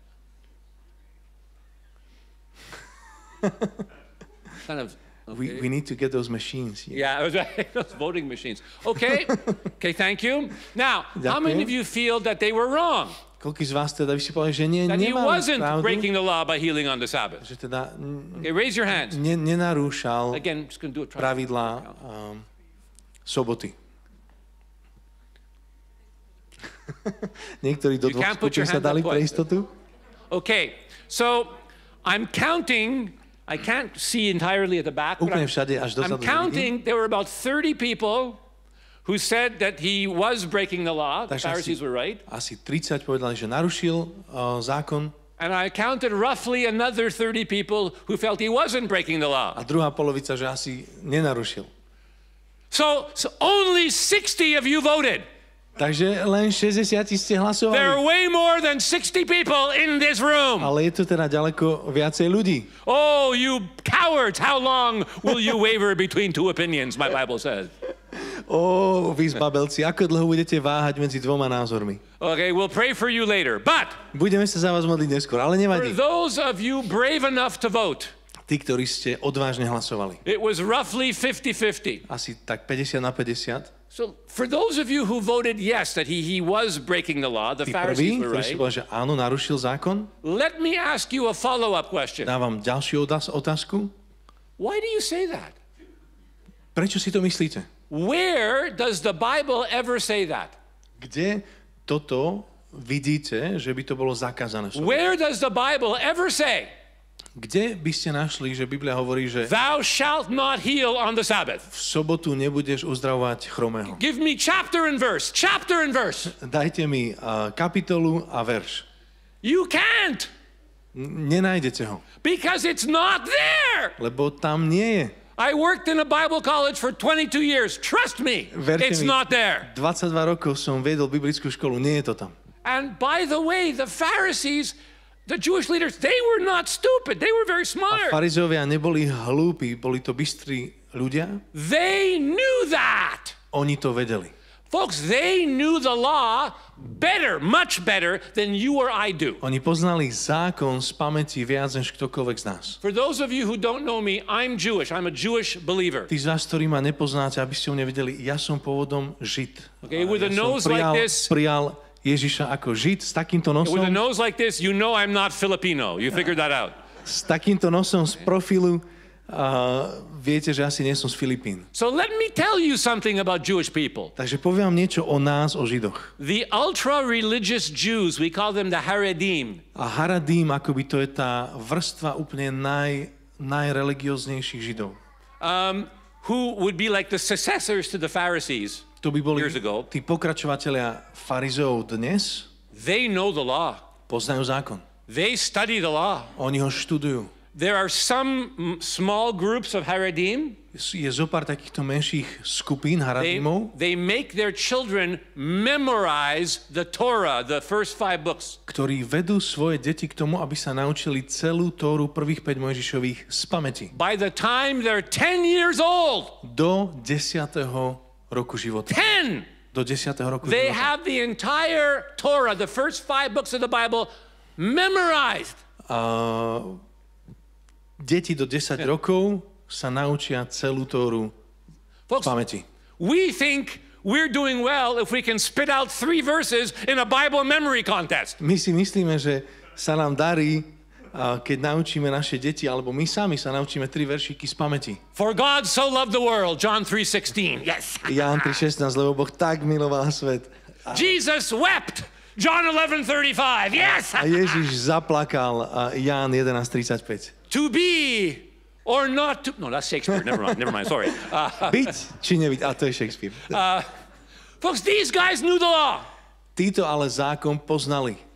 Kind of. We, Okay. we need to get those machines. here. Yeah, I was right. Those voting machines. Okay. Okay, thank you. Now, how many of you feel that they were wrong? Koľko z vás teda by ste povedali, že nie, That he nemali wasn't pravdu, breaking the law by healing on the Sabbath? že teda n- Okay, raise your hands. ne, nenarúšal Again, just going to do it. pravidlá um, soboty. Niektorí do You dvoch can't put your skupín sa hand dali up pre twice. istotu. Okay, so I'm counting. I can't see entirely at the back, but Úplne I'm, všade až I'm dozadu nevidím. counting. There were about thirty people who said that he was breaking the law. The Takže Pharisees were right. asi tridsať povedali, že narušil uh, zákon And I counted roughly another thirty people who felt he wasn't breaking the law. a druhá polovica, že asi nenarušil. So, so only sixty of you voted. Takže len šesťdesiat ste There are hlasovali. way more than sixty people in this room. Ale je tu teda ďaleko viacej ľudí. Oh, you cowards, how long will you waver between two opinions, my Bible says. Ó, vy zbabelci, ako dlho budete váhať medzi dvoma názormi? Okay, we'll pray for you later. But Budeme sa za vás modliť neskôr, ale for nevadí. those of you brave enough to vote, Tí, ktorí ste odvážne hlasovali. it was roughly fifty fifty. Asi tak päťdesiat na päťdesiat. So for those of you who voted yes, that he, he was breaking the law, the Tí Pharisees prví, were ktorí si right, povedali, že áno, narušil zákon, let me ask you a follow-up question. dávam ďalšiu otáz- otázku. Why do you say that? Prečo si to myslíte? Where does the Bible ever say that? Kde toto vidíte, že by to bolo zakázané? v sobotu? Where does the Bible ever say, Kde by ste našli, že Biblia hovorí, že thou shalt not heal on the Sabbath? v sobotu nebudeš uzdravovať chromého? Give me chapter and verse, chapter and verse. Dajte mi uh, kapitolu a verš. You can't, N- Nenájdete ho, because it's not there. lebo tam nie je. I worked in a Bible college for twenty-two years. Trust me, Verte it's mi, not there. dvadsaťdva rokov som viedol biblickú školu, nie je to tam. And by the way, the Pharisees, the Jewish leaders, they were not stupid. They were very A smart. farizovia neboli hlúpi, boli to bystrí ľudia. They knew that. Oni to vedeli. Folks, they knew the law better, much better than you or I do. Oni poznali zákon z pamäti viac než ktokoľvek z nás. For those of you who don't know me, I'm Jewish. I'm a Jewish believer. Tí z vás, ktorí ma nepoznáte, aby ste mňa vedeli, ja som pôvodom Žid. Okay, with ja a nose som prijal, like this. prijal Ježiša ako Žid s takýmto nosom. With a nose like this, you know I'm not Filipino. You figured that out. S takýmto nosom z profilu uh, viete, že asi nie som z Filipín. So let me tell you something about Jewish people. Takže poviem vám niečo o nás, o Židoch. The ultra-religious Jews, we call them the Haredim. A Haradim, akoby to je tá vrstva úplne naj, najreligióznejších Židov. Um, who would be like the successors to the Pharisees. To by boli Years ago. tí pokračovatelia farizov dnes, They know the law. poznajú zákon. They study the law. Oni ho študujú. There are some mm, small groups of Haredim. Je zo pár takýchto menších skupín They, Haradimov, they make their children memorize the Torah, the first five books. ktorí vedú svoje deti k tomu, aby sa naučili celú Tóru prvých päť Mojžišových z pamäti. By the time they're ten years old, Do desiateho roku života. ten, Do desiateho roku they života. have the entire Torah, the first five books of the Bible, memorized. A deti do desať rokov sa naučia celú Tóru z Folks, pamäti. we think we're doing well if we can spit out three verses in a Bible memory contest. My si myslíme, že sa nám darí, a keď naučíme naše deti, alebo my sami sa naučíme tri veršíky z pamäti. For God so loved the world, John three sixteen. Yes. Ján tri šestnásť, lebo Boh tak miloval svet. Jesus wept, John eleven thirty-five. Yes. A Ježiš zaplakal, a Ján jedenásť tridsaťpäť. To be or not to. No, that's Shakespeare. Never mind. Never mind. Sorry. Uh, Byť či nebyť? A to je Shakespeare. uh, folks, these guys knew the law. Títo ale zákon poznali.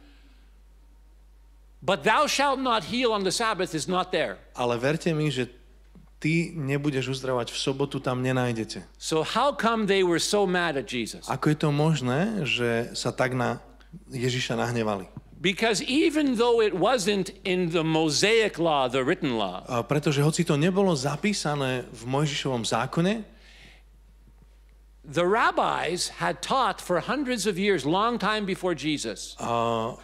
But thou shalt not heal on the Sabbath is not there. Ale verte mi, že ty nebudeš uzdravovať v sobotu, tam nenájdete. So how come they were so mad at Jesus? Ako je to možné, že sa tak na Ježiša nahnevali? Because even though it wasn't in the Mosaic law, the written law, A pretože hoci to nebolo zapísané v Mojžišovom zákone, the rabbis had taught for hundreds of years, long time before Jesus, a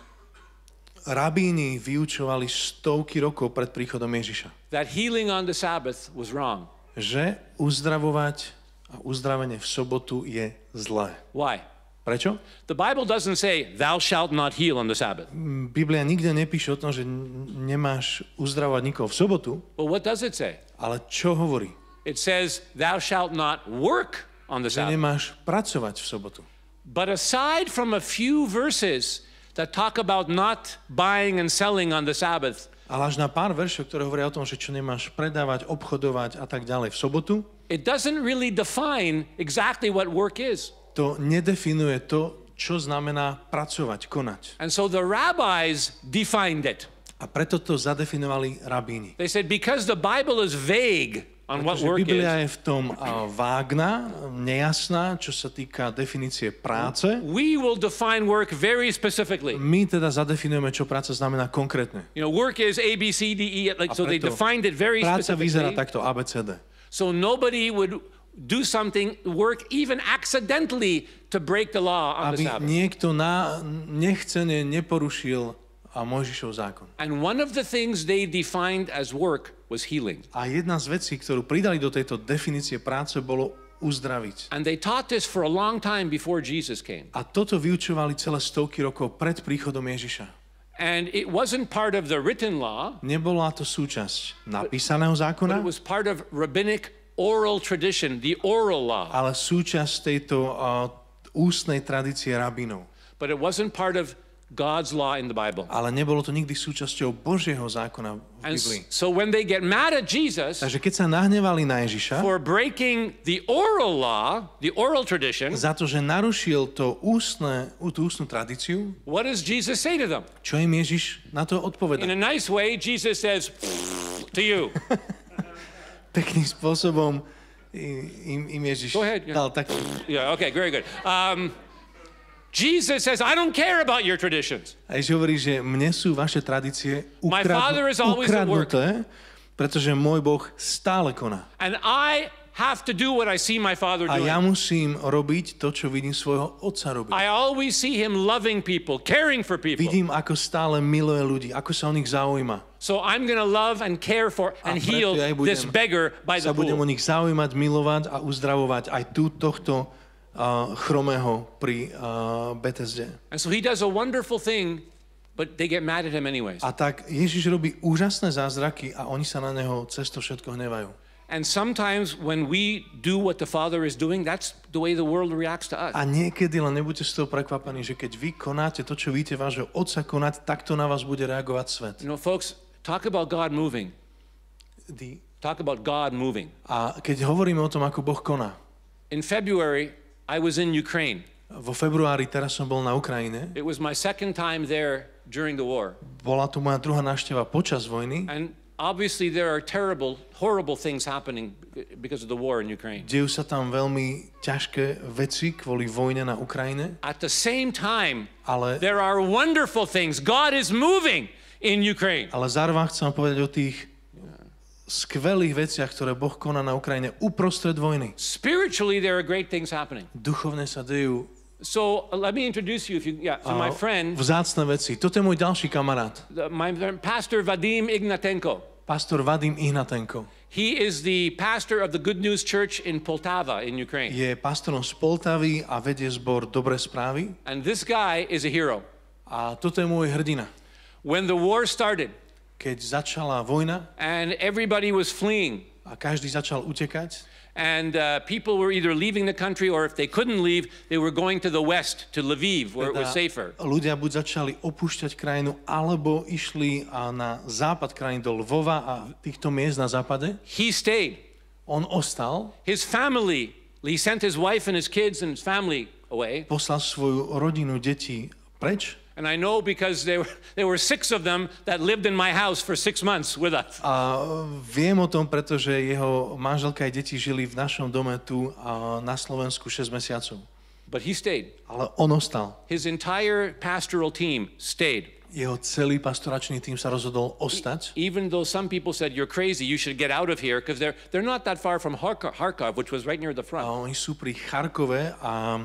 rabíni vyučovali stovky rokov pred príchodom Ježiša, that healing on the Sabbath was wrong. že uzdravovať a uzdravenie v sobotu je zlé. Why? Prečo? The Bible doesn't say, thou shalt not heal on the Sabbath. Biblia nikde nepíše o tom, že n- nemáš uzdravovať nikoho v sobotu, But what does it say? ale čo hovorí? It says, thou shalt not work on the Že Sabbath. nemáš pracovať v sobotu. But aside from a few verses that talk about not buying and selling on the Sabbath, Ale až na pár veršov, ktoré hovoria o tom, že čo nemáš predávať, obchodovať a tak ďalej v sobotu, it doesn't really define exactly what work is. to nedefinuje to, čo znamená pracovať, konať. And so the rabbis defined it. A preto to zadefinovali rabíni. They said, because the Bible is vague on what Pretože work Biblia is, je v tom a, vágna, nejasná, čo sa týka definície práce. we will define work very specifically. My teda zadefinujeme, čo práca znamená konkrétne. You know, work is A, B, C, D, E, like, A so they preto defined it very práca vyzerá specifically. takto A, B, C, D. So nobody would do something, work even accidentally to break the law on the Aby Sabbath. niekto na, nechcene neporušil a Mojžišov zákon. And one of the things they defined as work was healing. A jedna z vecí, ktorú pridali do tejto definície práce, bolo uzdraviť. And they taught this for a long time before Jesus came. A toto vyučovali celé stovky rokov pred príchodom Ježiša. And it wasn't part of the written law, Nebola to súčasť napísaného but zákona, it was part of rabbinic oral tradition, the oral law. ale súčasť tejto uh, ústnej tradície rabínov. But it wasn't part of God's law in the Bible. Ale nebolo to nikdy súčasťou Božieho zákona v And Biblii. s- so when they get mad at Jesus Takže keď sa nahnevali na Ježiša for breaking the oral law, the oral tradition, za to, že narušil to ústne, tú ústnu tradíciu, what does Jesus say to them? čo im Ježiš na to In odpovedá? a nice way, Jesus says to you. Takým spôsobom im, im Ježiš Go ahead, yeah. dal taký... Yeah, okay, very good. Um, Jesus says, I don't care about your traditions. A Ježiš hovorí, že mne sú vaše tradície My Father is ukradnu, always at work. ukradnuté, pretože môj Boh stále koná. And I have to do what I see my Father A doing. ja musím robiť to, čo vidím svojho otca robiť. I always see him loving people, caring for people. Vidím, ako stále miluje ľudí, ako sa o nich zaujíma. So I'm going to love and care for and preto heal ja budem- this beggar by the Sa budem o pool. nich zaujímať, milovať a uzdravovať aj tu tohto uh, chromého pri uh, Betesde. And so he does a wonderful thing, but they get mad at him anyways. A tak Ježiš robí úžasné zázraky a oni sa na neho cez to všetko hnevajú. And sometimes when we do what the Father is doing, that's the way the world reacts to us. A niekedy, len nebuďte z toho prekvapení, že keď vy konáte to, čo vidíte vášho otca konať, takto na vás bude reagovať svet. You know, folks, talk about God moving. The- Talk about God moving. A keď hovoríme o tom, ako Boh koná, In February, I was in Ukraine. vo februári teraz som bol na Ukrajine, It was my second time there during the war. bola to moja druhá návšteva počas vojny, And obviously there are terrible, horrible things happening because of the war in Ukraine. dejú sa tam veľmi ťažké veci kvôli vojne na Ukrajine, At the same time, ale, there are wonderful things. God is moving in Ukraine. ale zároveň chcem povedať o tých skvelých veciach, ktoré Boh koná na Ukrajine uprostred vojny. Spiritually, there are great things happening. Duchovne sa dejú So uh, let me introduce you, if you, yeah, to my uh, friend, vzácne veci. Toto je môj ďalší kamarát, the, my pastor Vadim Ignatenko. pastor Vadim Ignatenko. He is the pastor of the Good News Church in Poltava in Ukraine. Je pastorom z Poltavy a vedie zbor Dobré správy. And this guy is a hero. A toto je môj hrdina. When the war started Keď začala vojna and everybody was fleeing, a každý začal utekať, and uh, people were either leaving the country, or if they couldn't leave, they were going to the west, to Lviv, where it was safer. ľudia buď začali opúšťať krajinu, alebo išli a na západ krajiny do Lvova a týchto miest na západe. He stayed. On ostal, His family, he sent his wife and his kids and his family away. poslal svoju rodinu, deti preč. And I know because there were, there were six of them that lived in my house for six months with us. A viem o tom, pretože jeho manželka aj deti žili v našom dome tu a na Slovensku šesť mesiacov. But he stayed. Ale on ostal. His entire pastoral team stayed. Jeho celý pastoračný tým sa rozhodol ostať. Even though some people said, you're crazy, you should get out of here, because they're, they're not that far from Kharkov, Kharkov, which was right near the A front. oni sú pri Charkove a,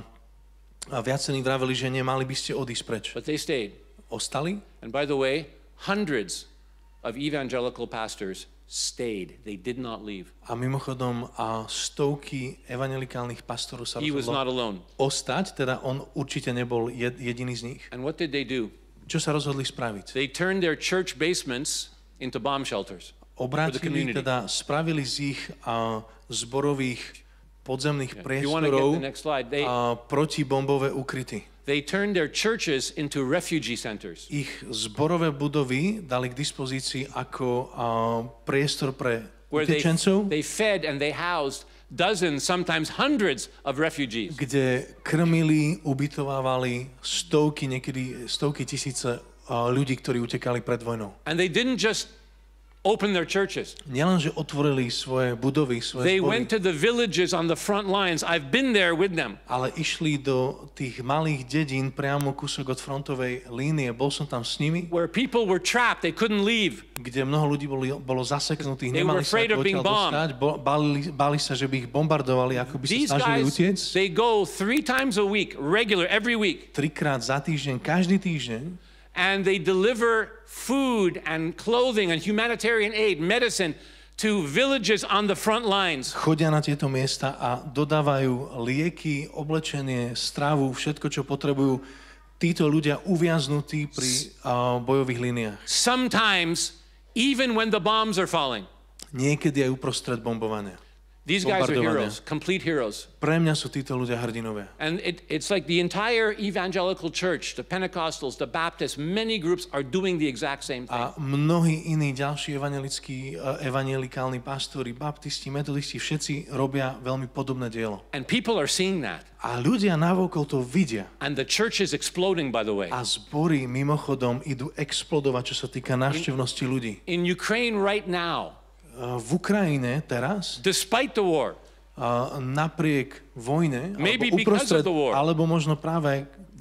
a viacerí vraveli, že nemali by ste odísť preč. But they stayed. Ostali? And by the way, hundreds of evangelical pastors stayed. They did not leave. A mimochodom a stovky evangelikálnych pastorov sa He was not rozhodlo alone. ostať, teda on určite nebol jed, jediný z nich. And what did they do? Čo sa rozhodli spraviť? They turned their church basements into bomb shelters. Obrátili, community. teda spravili z ich a, zborových podzemných If you want to get priestorov the next slide, they, a, protibombové ukryty. they turned their churches into refugee centers. Ich zborové budovy dali k dispozícii ako a, priestor pre Where they, utečencov, they fed and they housed dozens, sometimes hundreds of refugees. kde krmili, ubytovávali stovky, niekedy stovky tisíce a, ľudí, ktorí utekali pred vojnou. And they didn't just open their churches. Nielen, že otvorili svoje budovy, svoje They zbory, went to the villages on the front lines. I've been there with them. ale išli do tých malých dedín priamo kúsok od frontovej línie. Bol som tam s nimi, Where people were trapped, they couldn't leave. kde mnoho ľudí boli, bolo zaseknutých, They were nemali sa afraid ako of being odtiaľ dostať, bo, bali, bali sa, že by ich bombardovali, ako by These sa snažili guys, utiec. they go three times a week, regular, every week, Trikrát za týždeň, každý týždeň and they deliver food and clothing and humanitarian aid, medicine to villages on the front lines. chodia na tieto miesta a dodávajú lieky, oblečenie, stravu, všetko, čo potrebujú títo ľudia uviaznutí pri uh, bojových líniách. Sometimes, even when the bombs are falling. Niekedy aj uprostred bombovania. These guys are Bombardovania. heroes, complete heroes. Pre mňa sú títo ľudia hrdinovia. And it, it's like the entire evangelical church, the Pentecostals, the Baptists, many groups are doing the exact same thing. A mnohí iní ďalší evangelickí, evangelikálni pastori, baptisti, metodisti, všetci robia veľmi podobné dielo. And people are seeing that. A ľudia navokol to vidia. And the church is exploding, by the way. A zbory mimochodom idú explodovať, čo sa týka návštevnosti ľudí. In Ukraine right now, V Ukrajine teraz, despite the war, napriek vojne, Maybe alebo because uprostred, of the war. alebo možno práve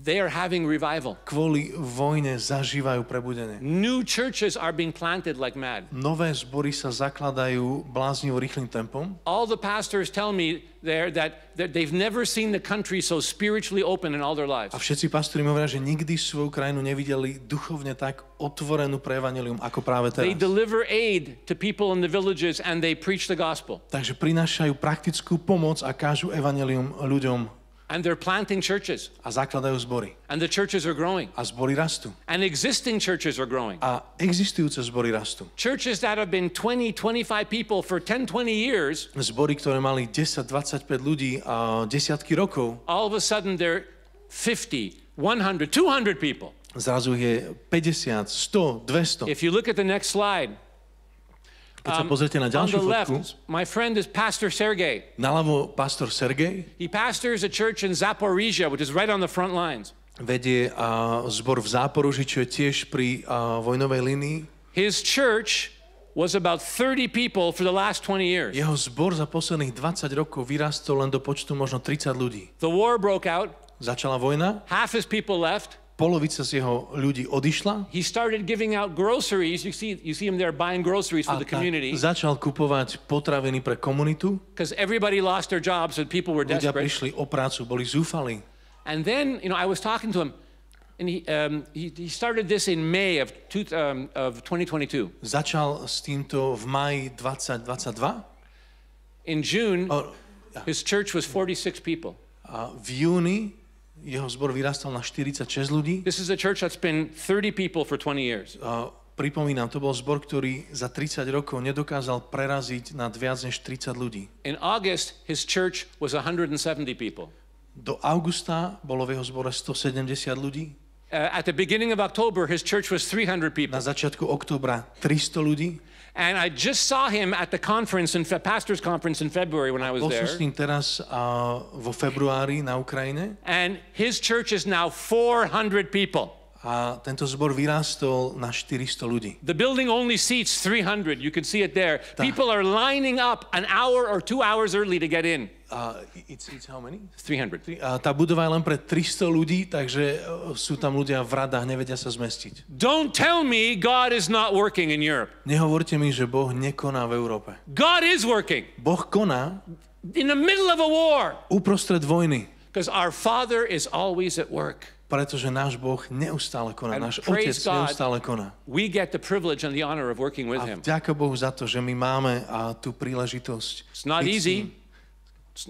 they are having revival. Kvôli vojne zažívajú prebudenie. New churches are being planted like mad. Nové zbory sa zakladajú bláznivo rýchlym tempom. All the pastors tell me there that, that they've never seen the country so spiritually open in all their lives. A všetci pastori mi hovoria, že nikdy svoju krajinu nevideli duchovne tak otvorenú pre evanjelium ako práve teraz. They deliver aid to people in the villages and they preach the gospel. Takže prinášajú praktickú pomoc a kážu evanjelium ľuďom. And they're planting churches. A zakladajú zbory. And the churches are growing. A zbory rastú. And existing churches are growing. A existujúce zbory rastú. Churches that have been twenty, twenty-five people for ten, twenty years. Zbory, ktoré mali desať, dvadsaťpäť ľudí a desiatky rokov. All of a sudden they're fifty, one hundred, two hundred people. Zrazu je päťdesiat, sto, dvesto. If you look at the next slide, Keď sa pozrite na on ďalšiu the fotku, left, my friend is Pastor Sergey. naľavo pastor Sergej He pastors a church in Zaporizhia, which is right on the front lines. vedie uh, zbor v Záporoží, čo je tiež pri uh, vojnovej línii. His church was about thirty people for the last twenty years. Jeho zbor za posledných dvadsať rokov vyrastol len do počtu možno tridsať ľudí. The war broke out. Začala vojna, Half his people left. polovica z jeho ľudí odišla He started giving out groceries. You see, you see him there buying groceries for a the tak community začal kupovať potraviny pre komunitu. because everybody lost their jobs and people were Ľudia desperate. prišli o prácu, boli zúfali. And then, you know, I was talking to him, and he um, he, he started this in May of two, um, of twenty twenty-two. Začal s týmto v máji dvadsať dvadsaťdva. In June, O, his church was forty-six people. a v júni jeho zbor vyrastal na štyridsaťšesť ľudí. This is a church that's been thirty people for twenty years. A pripomínam, to bol zbor, ktorý za tridsať rokov nedokázal preraziť nad viac než tridsať ľudí. In August, his church was one hundred seventy people. Do augusta bolo v jeho zbore stosedemdesiat ľudí. Uh, at the beginning of October, his church was three hundred people. Na začiatku októbra tristo ľudí. And I just saw him at the conference, in fe- pastor's conference in February when I was Bol som there. s ním teraz uh, vo februári na Ukrajine And his church is now four hundred people. a tento zbor vyrástol na štyristo ľudí. The building only seats three hundred. You can see it there. People are lining up an hour or two hours early to get in. A it's, it's how many? three hundred. A tá budova je len pre tristo ľudí, takže uh, sú tam ľudia v radách, nevedia sa zmestiť. Don't tell me God is not working in Europe. Nehovorte mi, že Boh nekoná v Európe. God is working Boh koná in the middle of a war uprostred vojny, because our Father is always at work. pretože náš Boh neustále koná, And náš praise Otec God. neustále koná. We get the privilege and the honor of working with A Him. vďaka Bohu za to, že my máme a, tú príležitosť. It's not byť s easy. ním. It's,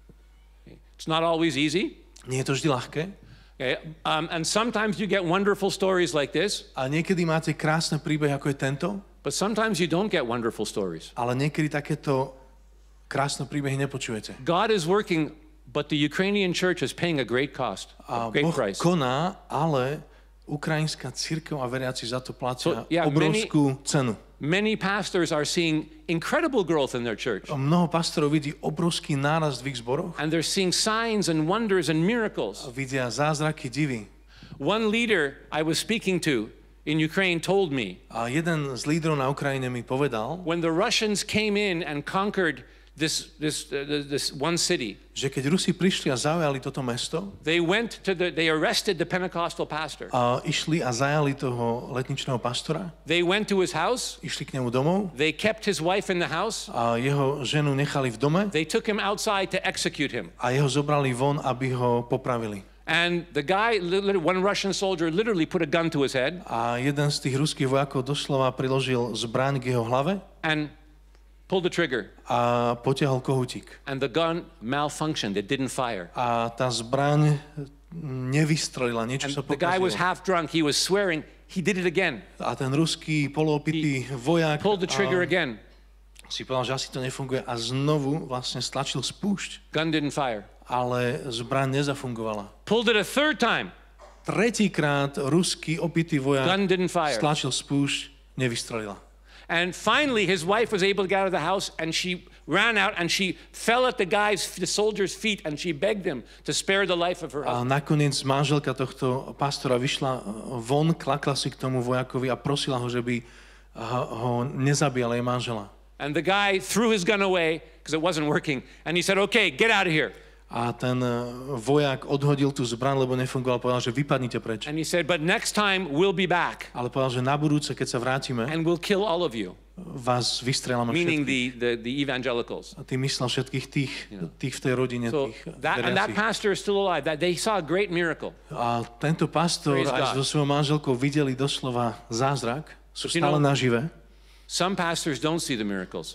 it's not always easy. Nie je to vždy ľahké. Okay? Um, and sometimes you get wonderful stories like this, A niekedy máte krásne príbehy, ako je tento, but sometimes you don't get wonderful stories. ale niekedy takéto krásne príbehy nepočujete. God is working, but the Ukrainian church is paying a great cost, A a great Boh price. koná, ale ukrajinská cirkev a veriaci za to platia So, yeah, obrovskú cenu. Many pastors are seeing incredible growth in their church, A mnoho pastorov vidí obrovský nárast v ich zboroch. and they're seeing signs and wonders and miracles. A vidia zázraky, divy. One leader I was speaking to in Ukraine told me, A jeden z lídrov na Ukrajine mi povedal, when the Russians came in and conquered this, this, uh, this one city, že keď Rusi prišli a zaujali toto mesto, they went to the, they arrested the Pentecostal pastor. a išli a zajali toho letničného pastora, They went to his house. išli k nemu domov They kept his wife in the house. a jeho ženu nechali v dome They took him outside to execute him. a jeho zobrali von, aby ho popravili. And the guy, lit- one Russian soldier, literally put a gun to his head A jeden z tých ruských vojakov doslova priložil zbraň k jeho hlave and pulled the trigger. a potiahol kohútik. And the gun malfunctioned. It didn't fire. A tá zbraň nevystrelila, niečo And sa the guy was pokazilo. half drunk. He was swearing. He did it again. A ten ruský poloopitý vojak Pulled the trigger a, again. si povedal, že asi to nefunguje a znovu vlastne stlačil spúšť, Gun didn't fire. ale zbraň nezafungovala. Pulled it a third time. Tretíkrát ruský opitý vojak Gun didn't fire. stlačil spúšť, nevystrelila. And finally, his wife was able to get out of the house, and she ran out and she fell at the guy's, the soldier's feet, and she begged him to spare the life of her A husband. nakoniec manželka tohto pastora vyšla von, klakla si k tomu vojakovi a prosila ho, že by ho nezabíjal jej manžela. And the guy threw his gun away because it wasn't working, and he said, "Okay, get out of here." A ten vojak odhodil tú zbraň, lebo nefungoval, povedal, že vypadnite preč. And he said, but next time we'll be back. Ale povedal, že na budúce, keď sa vrátime, and we'll kill all of you. Vás vystrelame Meaning všetkých. the, the, the evangelicals. A tým myslel všetkých tých, tých v tej rodine, So tých that, and that veriacich. pastor is still alive. That they saw a great miracle. A tento pastor Praise aj God. so svojou manželkou videli doslova zázrak. Sú You stále know- nažive. Some pastors don't see the miracles.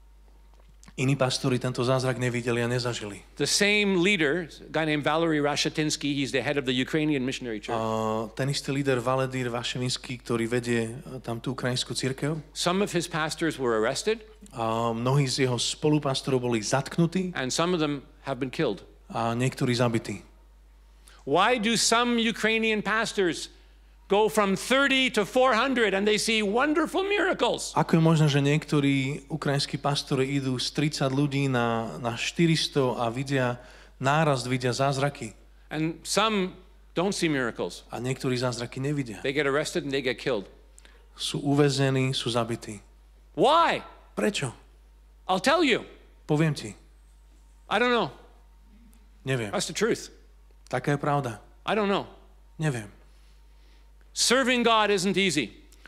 Iní pastori tento zázrak nevideli a nezažili. The same leader, a guy named Valery Rashatinsky, he's the head of the Ukrainian Missionary Church. A ten istý líder Valedír Vaševinský, ktorý vedie tam tú ukrajinskú cirkev. Some of his pastors were arrested, A mnohí z jeho spolupastorov boli zatknutí and some of them have been killed. a niektorí zabití. Why do some Ukrainian pastors go from thirty to four hundred and they see wonderful miracles? Ako je možné, že niektorí ukrajinskí pastori idú z tridsať ľudí na, na štyristo a vidia nárast, vidia zázraky. And some don't see miracles. A niektorí zázraky nevidia. They get arrested and they get killed. Sú uväznení, sú zabití. Why? Prečo? I'll tell you. Poviem ti. I don't know. Neviem. That's the truth. Taká je pravda. I don't know. Neviem. Serving God isn't easy.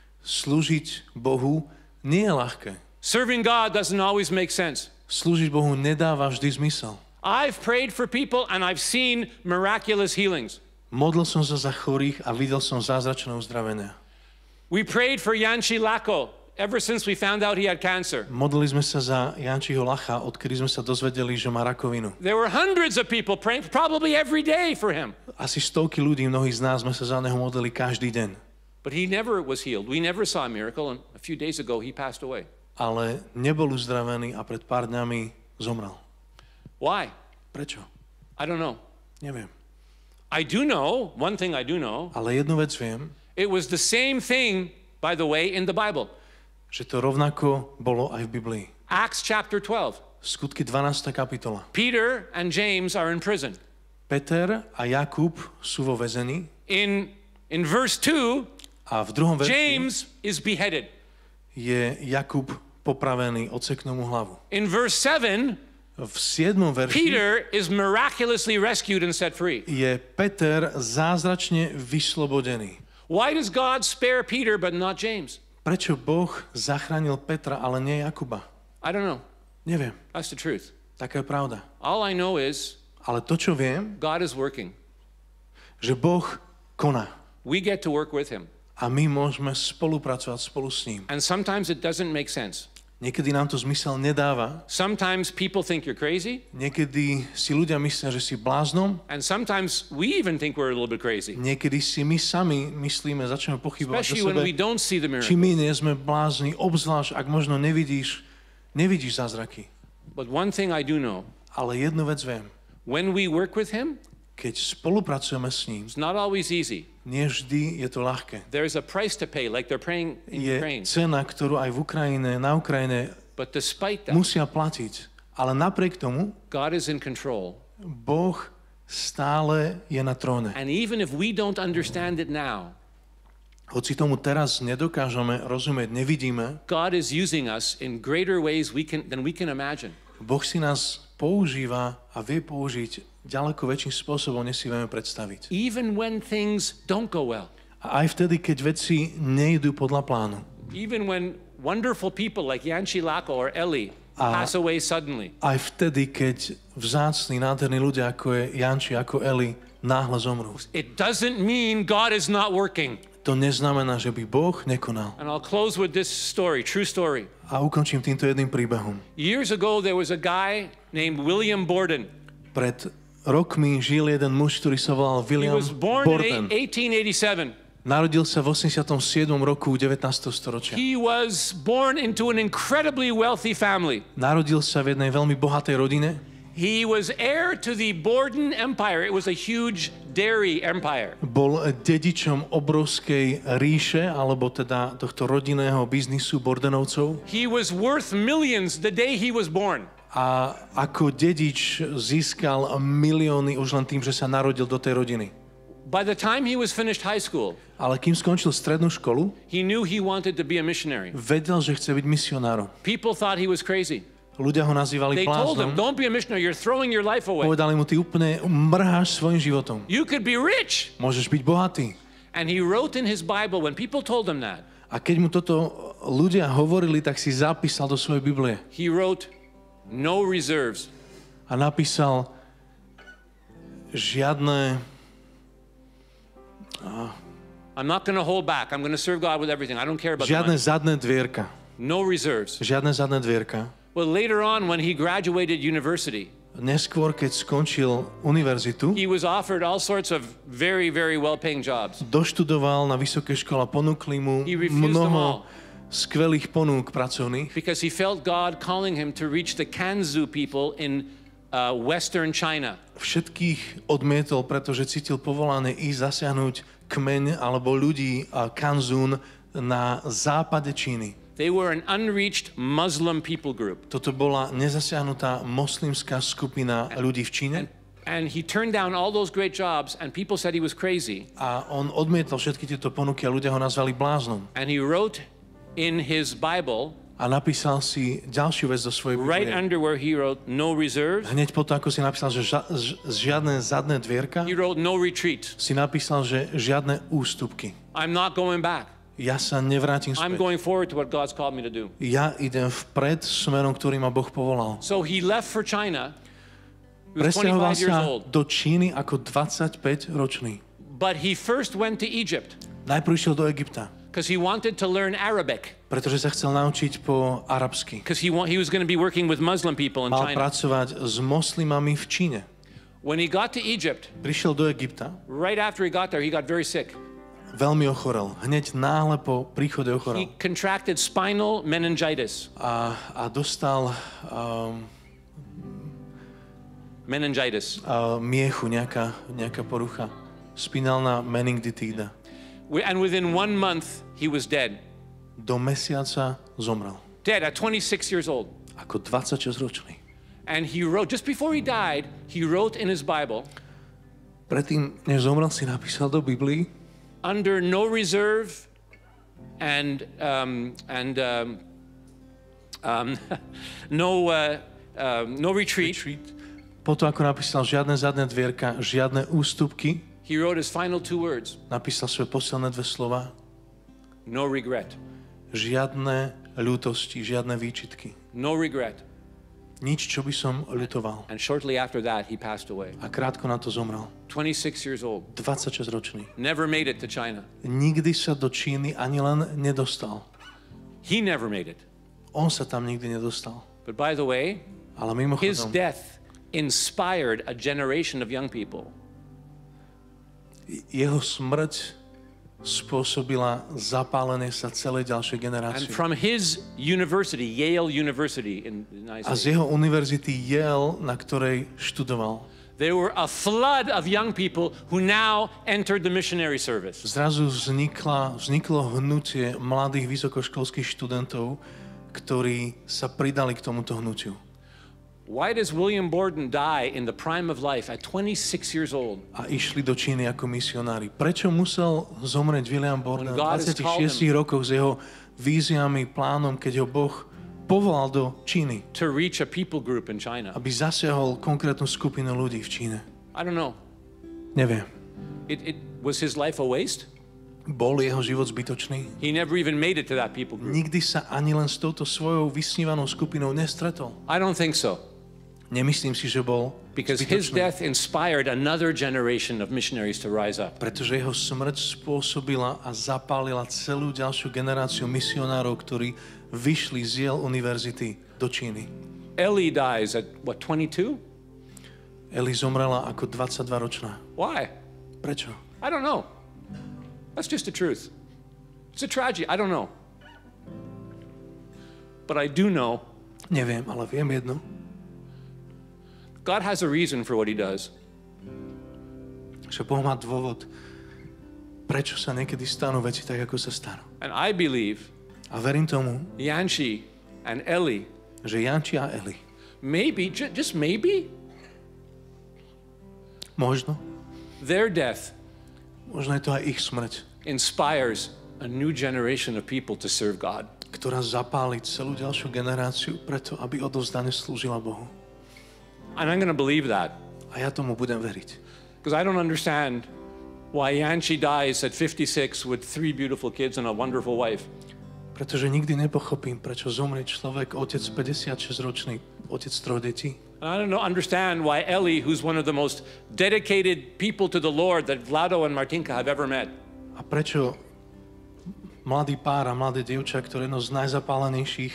Slúžiť Bohu nie je ľahké. Serving God doesn't always make sense. Slúžiť Bohu nedáva vždy zmysel. I've prayed for people and I've seen miraculous healings. Modlil som sa za chorých a videl som zázračné uzdravenia. We prayed for Yanchi Lako ever since we found out he had cancer. Modlili sme sa za Jančiho Lacha, odkedy sme sa dozvedeli, že má rakovinu. There were hundreds of people praying, probably every day for him. Asi stovky ľudí, mnohí z nás sme sa za neho modlili každý deň. But he never was healed. We never saw a miracle, and a few days ago he passed away. Ale nebol uzdravený a pred pár dňami zomrel. Why? Prečo? I don't know. Neviem. I do know, one thing I do know, Ale jednu vec viem, it was the same thing, by the way, in the Bible. že to rovnako bolo aj v Biblii. Acts chapter twelve. Skutky dvanásta kapitola. Peter and James are in prison. Peter a Jakub sú vo väzení In, in verse two, a v druhom verši James is beheaded. je Jakub popravený, odseknú mu hlavu. In verse seven, V siedmom verši Peter is miraculously rescued and set free. je Peter zázračne vyslobodený. Why does God spare Peter but not James? Prečo Boh zachránil Petra, ale nie Jakuba? I don't know. Neviem. That's the truth. Taká je pravda. All I know is Ale to, čo viem, God is working. že Boh koná. We get to work with him. A my môžeme spolupracovať spolu s ním. And sometimes it doesn't make sense. Niekedy nám to zmysel nedáva. Sometimes people think you're crazy, Niekedy si ľudia myslia, že si bláznom. and sometimes we even think we're a little bit crazy, Niekedy si my sami myslíme, začneme pochybovať o especially when sebe, we don't see the či miracle. my nie sme blázni, obzvlášť, ak možno nevidíš, nevidíš zázraky. But one thing I do know, Ale jednu vec viem. when we work with him, Keď spolupracujeme s ním, it's not always easy. nie vždy je to ľahké. There's a price to pay, like they're praying in Je Ukraine. cena, ktorú aj v Ukrajine, na Ukrajine But despite that, musia platiť. Ale napriek tomu, God is in control. Boh stále je na tróne. And even if we don't understand it now, Hoci tomu teraz nedokážeme rozumieť, nevidíme, God is using us in greater ways we can, than we can imagine. Boh si nás používa a vie použiť ďaleko väčším spôsobom, než si vieme predstaviť. Even when things don't go well, A aj vtedy, keď veci nejdú podľa plánu. even when wonderful people like Yanchi Lako or Eli pass away suddenly, Aj vtedy, keď vzácni, nádherní ľudia, ako je Janči, ako Eli, náhle zomrú. it doesn't mean God is not working. To neznamená, že by Boh nekonal. And I'll close with this story, true story. A ukončím týmto jedným príbehom. Years ago, there was a guy named William Borden. Pred rokmi žil jeden muž, ktorý sa volal He William was born Borden. in eighteen eighty-seven. Narodil sa v osemdesiatom siedmom roku devätnásteho storočia. He was born into an incredibly wealthy family. Narodil sa v jednej veľmi bohatej rodine. He was heir to the Borden Empire. It was a huge dairy empire. Bol dedičom obrovskej ríše, alebo teda tohto rodinného biznisu Bordenovcov. He was worth millions the day he was born. A ako dedič získal milióny už len tým, že sa narodil do tej rodiny. By the time he was finished high school, Ale kým skončil strednú školu, he knew he wanted to be a missionary. vedel, že chce byť misionárom. People thought he was crazy. Ľudia ho nazývali They told him, bláznom. don't be a missionary, you're throwing your life away. Povedali mu, ty úplne mrháš svojim životom. You could be rich. Môžeš byť bohatý. And he wrote in his Bible, when people told him that, A keď mu toto ľudia hovorili, tak si zapísal do svojej Biblie. he wrote, no reserves. A napísal žiadne... I'm not going to hold back. I'm going to serve God with everything. I don't care about the Žiadne money. zadné dvierka. No reserves. Žiadne zadné dvierka. Well, later on, when he graduated university, Neskôr, keď skončil univerzitu, he was offered all sorts of very, very well-paying jobs. doštudoval na vysoké škole, ponúkli mu He refused them all. mnoho skvelých ponúk pracovných, Because he felt God calling him to reach the Kanzu people in uh, Western China. všetkých odmietol, pretože cítil povolanie ísť zasiahnuť kmeň alebo ľudí a Kanzún na západe Číny. They were an unreached Muslim people group. Toto bola nezasiahnutá moslimská skupina ľudí v Číne And he turned down all those great jobs, and people said he was crazy. a on odmietol všetky tieto ponuky a ľudia ho nazvali bláznom. And he wrote in his Bible, A napísal si ďalšiu vec do svojej right Biblie. under where he wrote no reserves, Hneď potom, ako si napísal, že ža- ž- žiadne zadné dvierka, he wrote no retreat. si napísal, že žiadne ústupky. I'm not going back. Ja sa nevrátim I'm späť. going forward to what God's called me to do. Ja idem vpred smerom, ktorý ma Boh povolal. So he left for China. He was Presťahoval twenty-five years sa old. do Číny ako dvadsaťpäť ročný. But he first went to Egypt Najprv išiel do Egypta, because he wanted to learn Arabic. pretože sa chcel naučiť po arabsky. Because he, wa- he was going to be working with Muslim people in Mal China. pracovať s moslimami v Číne. When he got to Egypt, Prišiel do Egypta, right after he got there, he got very sick. veľmi ochorel. Hneď náhle po príchode He ochorel. contracted spinal meningitis. A, a dostal um, Meningitis. uh, miechu, nejaká, nejaká porucha. Spinálna meningitída. Wi- And within one month, he was dead. Do mesiaca zomrel. Dead at twenty-six years old. Ako dvadsaťšesťročný. And he wrote, just before he died, he wrote in his Bible, Predtým, než zomrel, si napísal do Biblii, under no reserve and, um, and um, um, no, uh, um, no retreat, potom ako napísal žiadne zadné dvierka, žiadne ústupky, he wrote his final two words, napísal svoje posledné dve slova, no regret. žiadne ľútosti, žiadne výčitky. No regret. Nič, čo by som ľutoval. And shortly after that, he passed away. A krátko na to zomrel. twenty-six years old. dvadsaťšesťročný. Never made it to China. Nikdy sa do Číny ani len nedostal. He never made it. On sa tam nikdy nedostal. But by the way, Ale his mimochodom, death inspired a generation of young people. jeho smrť spôsobila zapálenie sa celej ďalšej And generácie. from his university, Yale University in the United A States, z jeho univerzity Yale, na ktorej študoval, there were a flood of young people who now entered the missionary service. zrazu vznikla, vzniklo hnutie mladých vysokoškolských študentov, ktorí sa pridali k tomuto hnutiu. Why does William Borden die in the prime of life at twenty-six years old? A išli do Číny ako misionári. Prečo musel zomrieť William Borden v When God has called dvadsiatich šiestich rokoch s jeho víziami, plánom, keď ho Boh povolal do Číny, To reach a people group in China. aby zasiahol konkrétnu skupinu ľudí v Číne? I don't know. Neviem. It, it was his life a waste? Bol jeho život zbytočný? He never even made it to that people group. Nikdy sa ani len s touto svojou vysnívanou skupinou nestretol. I don't think so. Nemyslím si, že bol Because his zbytočný. death inspired another generation of missionaries to rise up. Pretože jeho smrť spôsobila a zapálila celú ďalšiu generáciu misionárov, ktorí vyšli z Yale univerzity do Číny. Ellie dies at, what, twenty-two? Eli zomrela ako dvadsaťdvaročná. Why? Prečo? I don't know. That's just the truth. It's a tragedy. I don't know. But I do know Neviem, ale viem jedno. God has a reason for what he does. Že Boh má dôvod, prečo sa niekedy stanú veci tak, ako sa stanú. And I believe A verím tomu, Yanchi and Ellie, že Janči a Eli, maybe, ju- just maybe, možno, their death možno je to aj ich smrť, inspires a new generation of people to serve God. ktorá zapáli celú ďalšiu generáciu preto, aby odovzdane slúžila Bohu. And I'm going to believe that. A ja tomu budem veriť. Because I don't understand why Yanchi dies at fifty-six with three beautiful kids and a wonderful wife. Pretože nikdy nepochopím, prečo zomrie človek, otec päťdesiatšesťročný, otec troch detí. And I don't know, understand why Ellie, who's one of the most dedicated people to the Lord that Vlado and Martinka have ever met. A prečo mladý pár a mladé dievča, ktoré je jedno z najzapálenejších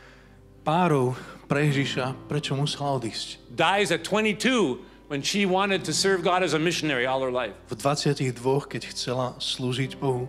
párov pre Ježiša, prečo musela odísť? Dies at twenty-two when she wanted to serve God as a missionary all her life. V dvadsiatich dvoch, keď chcela slúžiť Bohu,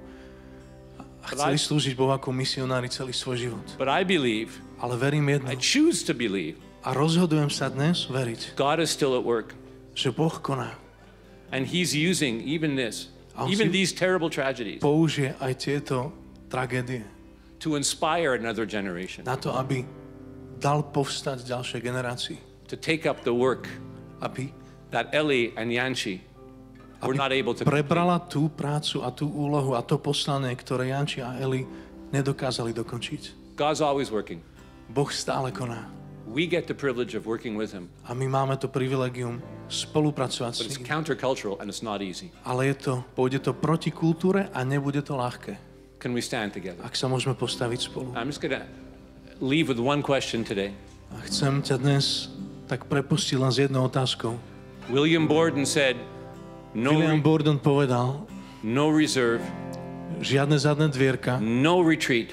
a chceli slúžiť Bohu ako misionári celý svoj život. But I believe, Ale verím jedno. I choose to believe, A rozhodujem sa dnes veriť, God is still at work. že Boh koná. And He's using even this, A on even si these terrible tragedies, použije aj tieto tragédie to inspire another generation na to, aby dal povstať ďalšej generácii. to take up the work Aby, that Ellie and Yanchi were aby not able to. prebrala tú prácu a tú úlohu a to poslanie, ktoré Janči a Eli nedokázali dokončiť. God's always working. Boh stále koná. We get the privilege of working with Him, A my máme to privilegium spolupracovať s but it's ním. countercultural and it's not easy. Ale je to, pôjde to proti kultúre a nebude to ľahké, Can we stand together? ak sa môžeme postaviť spolu. I'm just going to leave with one question today. A chcem ťa dnes tak prepustiť len s jednou otázkou. William Borden said, no, William re- Borden povedal, no reserve, žiadne zadné dvierka, no retreat,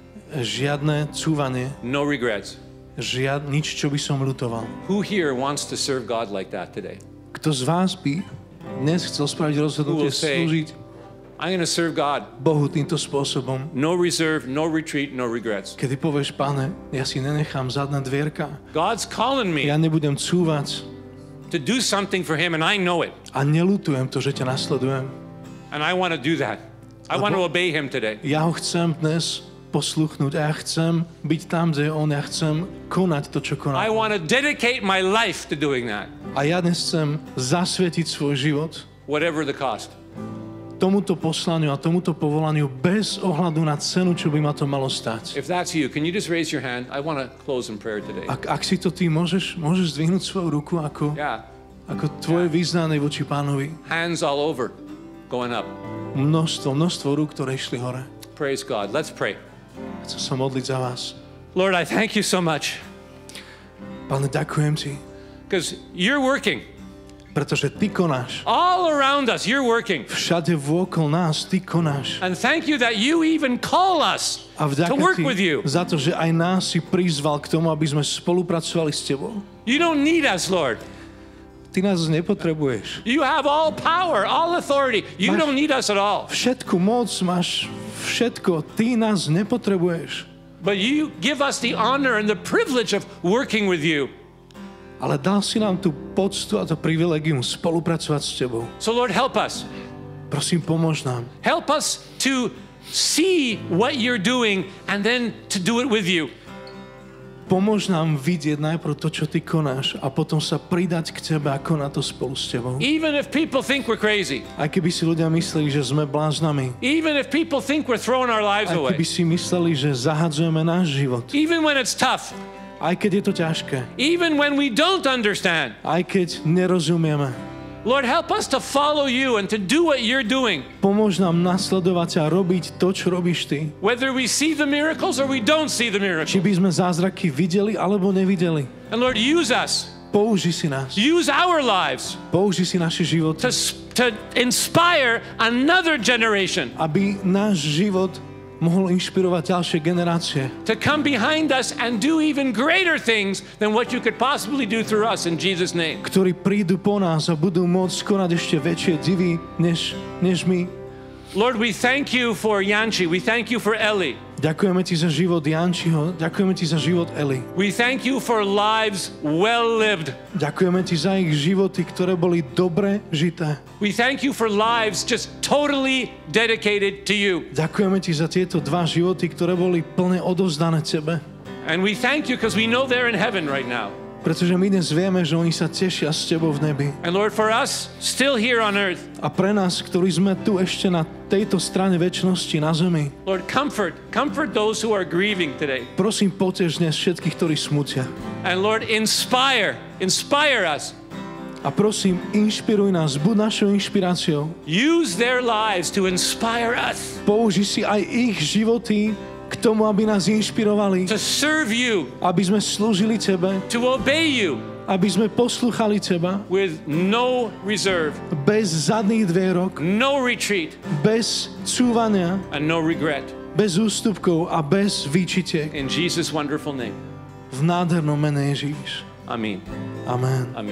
žiadne cúvanie, no regrets. žiad, nič, čo by som ľutoval. Who here wants to serve God like that today? Kto z vás by dnes chcel spraviť rozhodnutie Who will say, slúžiť I'm going to serve God. Bohu týmto spôsobom, No reserve, no retreat, no regrets. kedy povieš, Pane, ja si nenechám zadné dvierka, God's calling me ja nebudem cúvať to do something for Him, and I know it. a neľutujem to, že ťa nasledujem. And I want to do that. I want to obey Him today. Ja ho chcem dnes posluchnúť a ja chcem byť tam, kde je on, ja chcem konať to, čo koná. I want to dedicate my life to doing that, A ja dnes chcem zasvetiť svoj život whatever the cost. tomuto poslaniu a tomuto povolaniu bez ohľadu na cenu, čo by ma to malo stať. If that's you, can you just raise your hand? I want to close in prayer today. Ak, ak si to ty môžeš, môžeš zdvihnúť svoju ruku ako, Yeah, ako tvoje význanie voči Pánovi. hands all over, going up. Množstvo, množstvo rúk, ktoré išli hore. Praise God. Let's pray. Chcem sa modliť za vás. Lord, I thank you so much Pane, ďakujem ti, because you're working. pretože ty konáš. All around us, you're working. Všade vôkol nás ty konáš. And thank you that you even call us A to vďaka work ti with you. za to, že aj nás si prizval k tomu, aby sme spolupracovali s tebou. You don't need us, Lord. Ty nás nepotrebuješ. You have all power, all authority. You Máš- don't need us at all. Všetku moc máš, všetko. Ty nás nepotrebuješ. But you give us the honor and the privilege of working with you. Ale dal si nám tú poctu a to privilegium spolupracovať s tebou. So Lord, help us. Prosím, pomôž nám. Help us to see what you're doing and then to do it with you. Pomôž nám vidieť najprv to, čo ty konáš a potom sa pridať k tebe a konať to spolu s tebou. Even if people think we're crazy. Aj keby si ľudia mysleli, že sme bláznami. Even if people think we're throwing our lives Aj away. keby si mysleli, že zahadzujeme náš život. Even when it's tough. Aj keď je to ťažké. Even when we don't understand. Aj keď nerozumieme. Lord, help us to follow you and to do what you're doing. Pomôž nám nasledovať a robiť to, čo robíš ty. Whether we see the miracles or we don't see the Či miracles. by sme zázraky videli alebo nevideli. And Lord, use us. Použi si nás. Use our lives Použi si naše životy, to, to inspire another generation aby náš život mohol inšpirovať ďalšie generácie. to come behind us and do even greater things than what you could possibly do through us in Jesus' name. Ktorí prídu po nás a budú môcť konať ešte väčšie divy, než, než my. Lord, we thank you for Yanchi. We thank you for Ellie. Ďakujeme ti za život Jančiho, ďakujeme ti za život Eli. We thank you for lives well lived. Ďakujeme ti za ich životy, ktoré boli dobre žité. We thank you for lives just totally dedicated to you. Ďakujeme ti za tieto dva životy, ktoré boli plne odovzdané tebe. And we thank you because we know they're in heaven right now. Pretože my dnes vieme, že oni sa tešia s tebou v nebi. And Lord, for us, still here on earth, A pre nás, ktorí sme tu ešte na tejto strane večnosti, na zemi, Lord, comfort, comfort those who are grieving today. prosím, potež dnes všetkých, ktorí smutia. And Lord, inspire, inspire us. A prosím, inšpiruj nás, buď našou inšpiráciou. Use their lives to inspire us Použij si aj ich životy k tomu, aby nás inšpirovali, to serve you, aby sme slúžili tebe, to obey you aby sme poslúchali teba with no reserve, bez zadných dvierok, no retreat, bez cúvania, and no regret. bez ústupkov a bez výčitiek. In Jesus' wonderful name. V nádhernom mene Ježíš. Amen. Amen. Amen.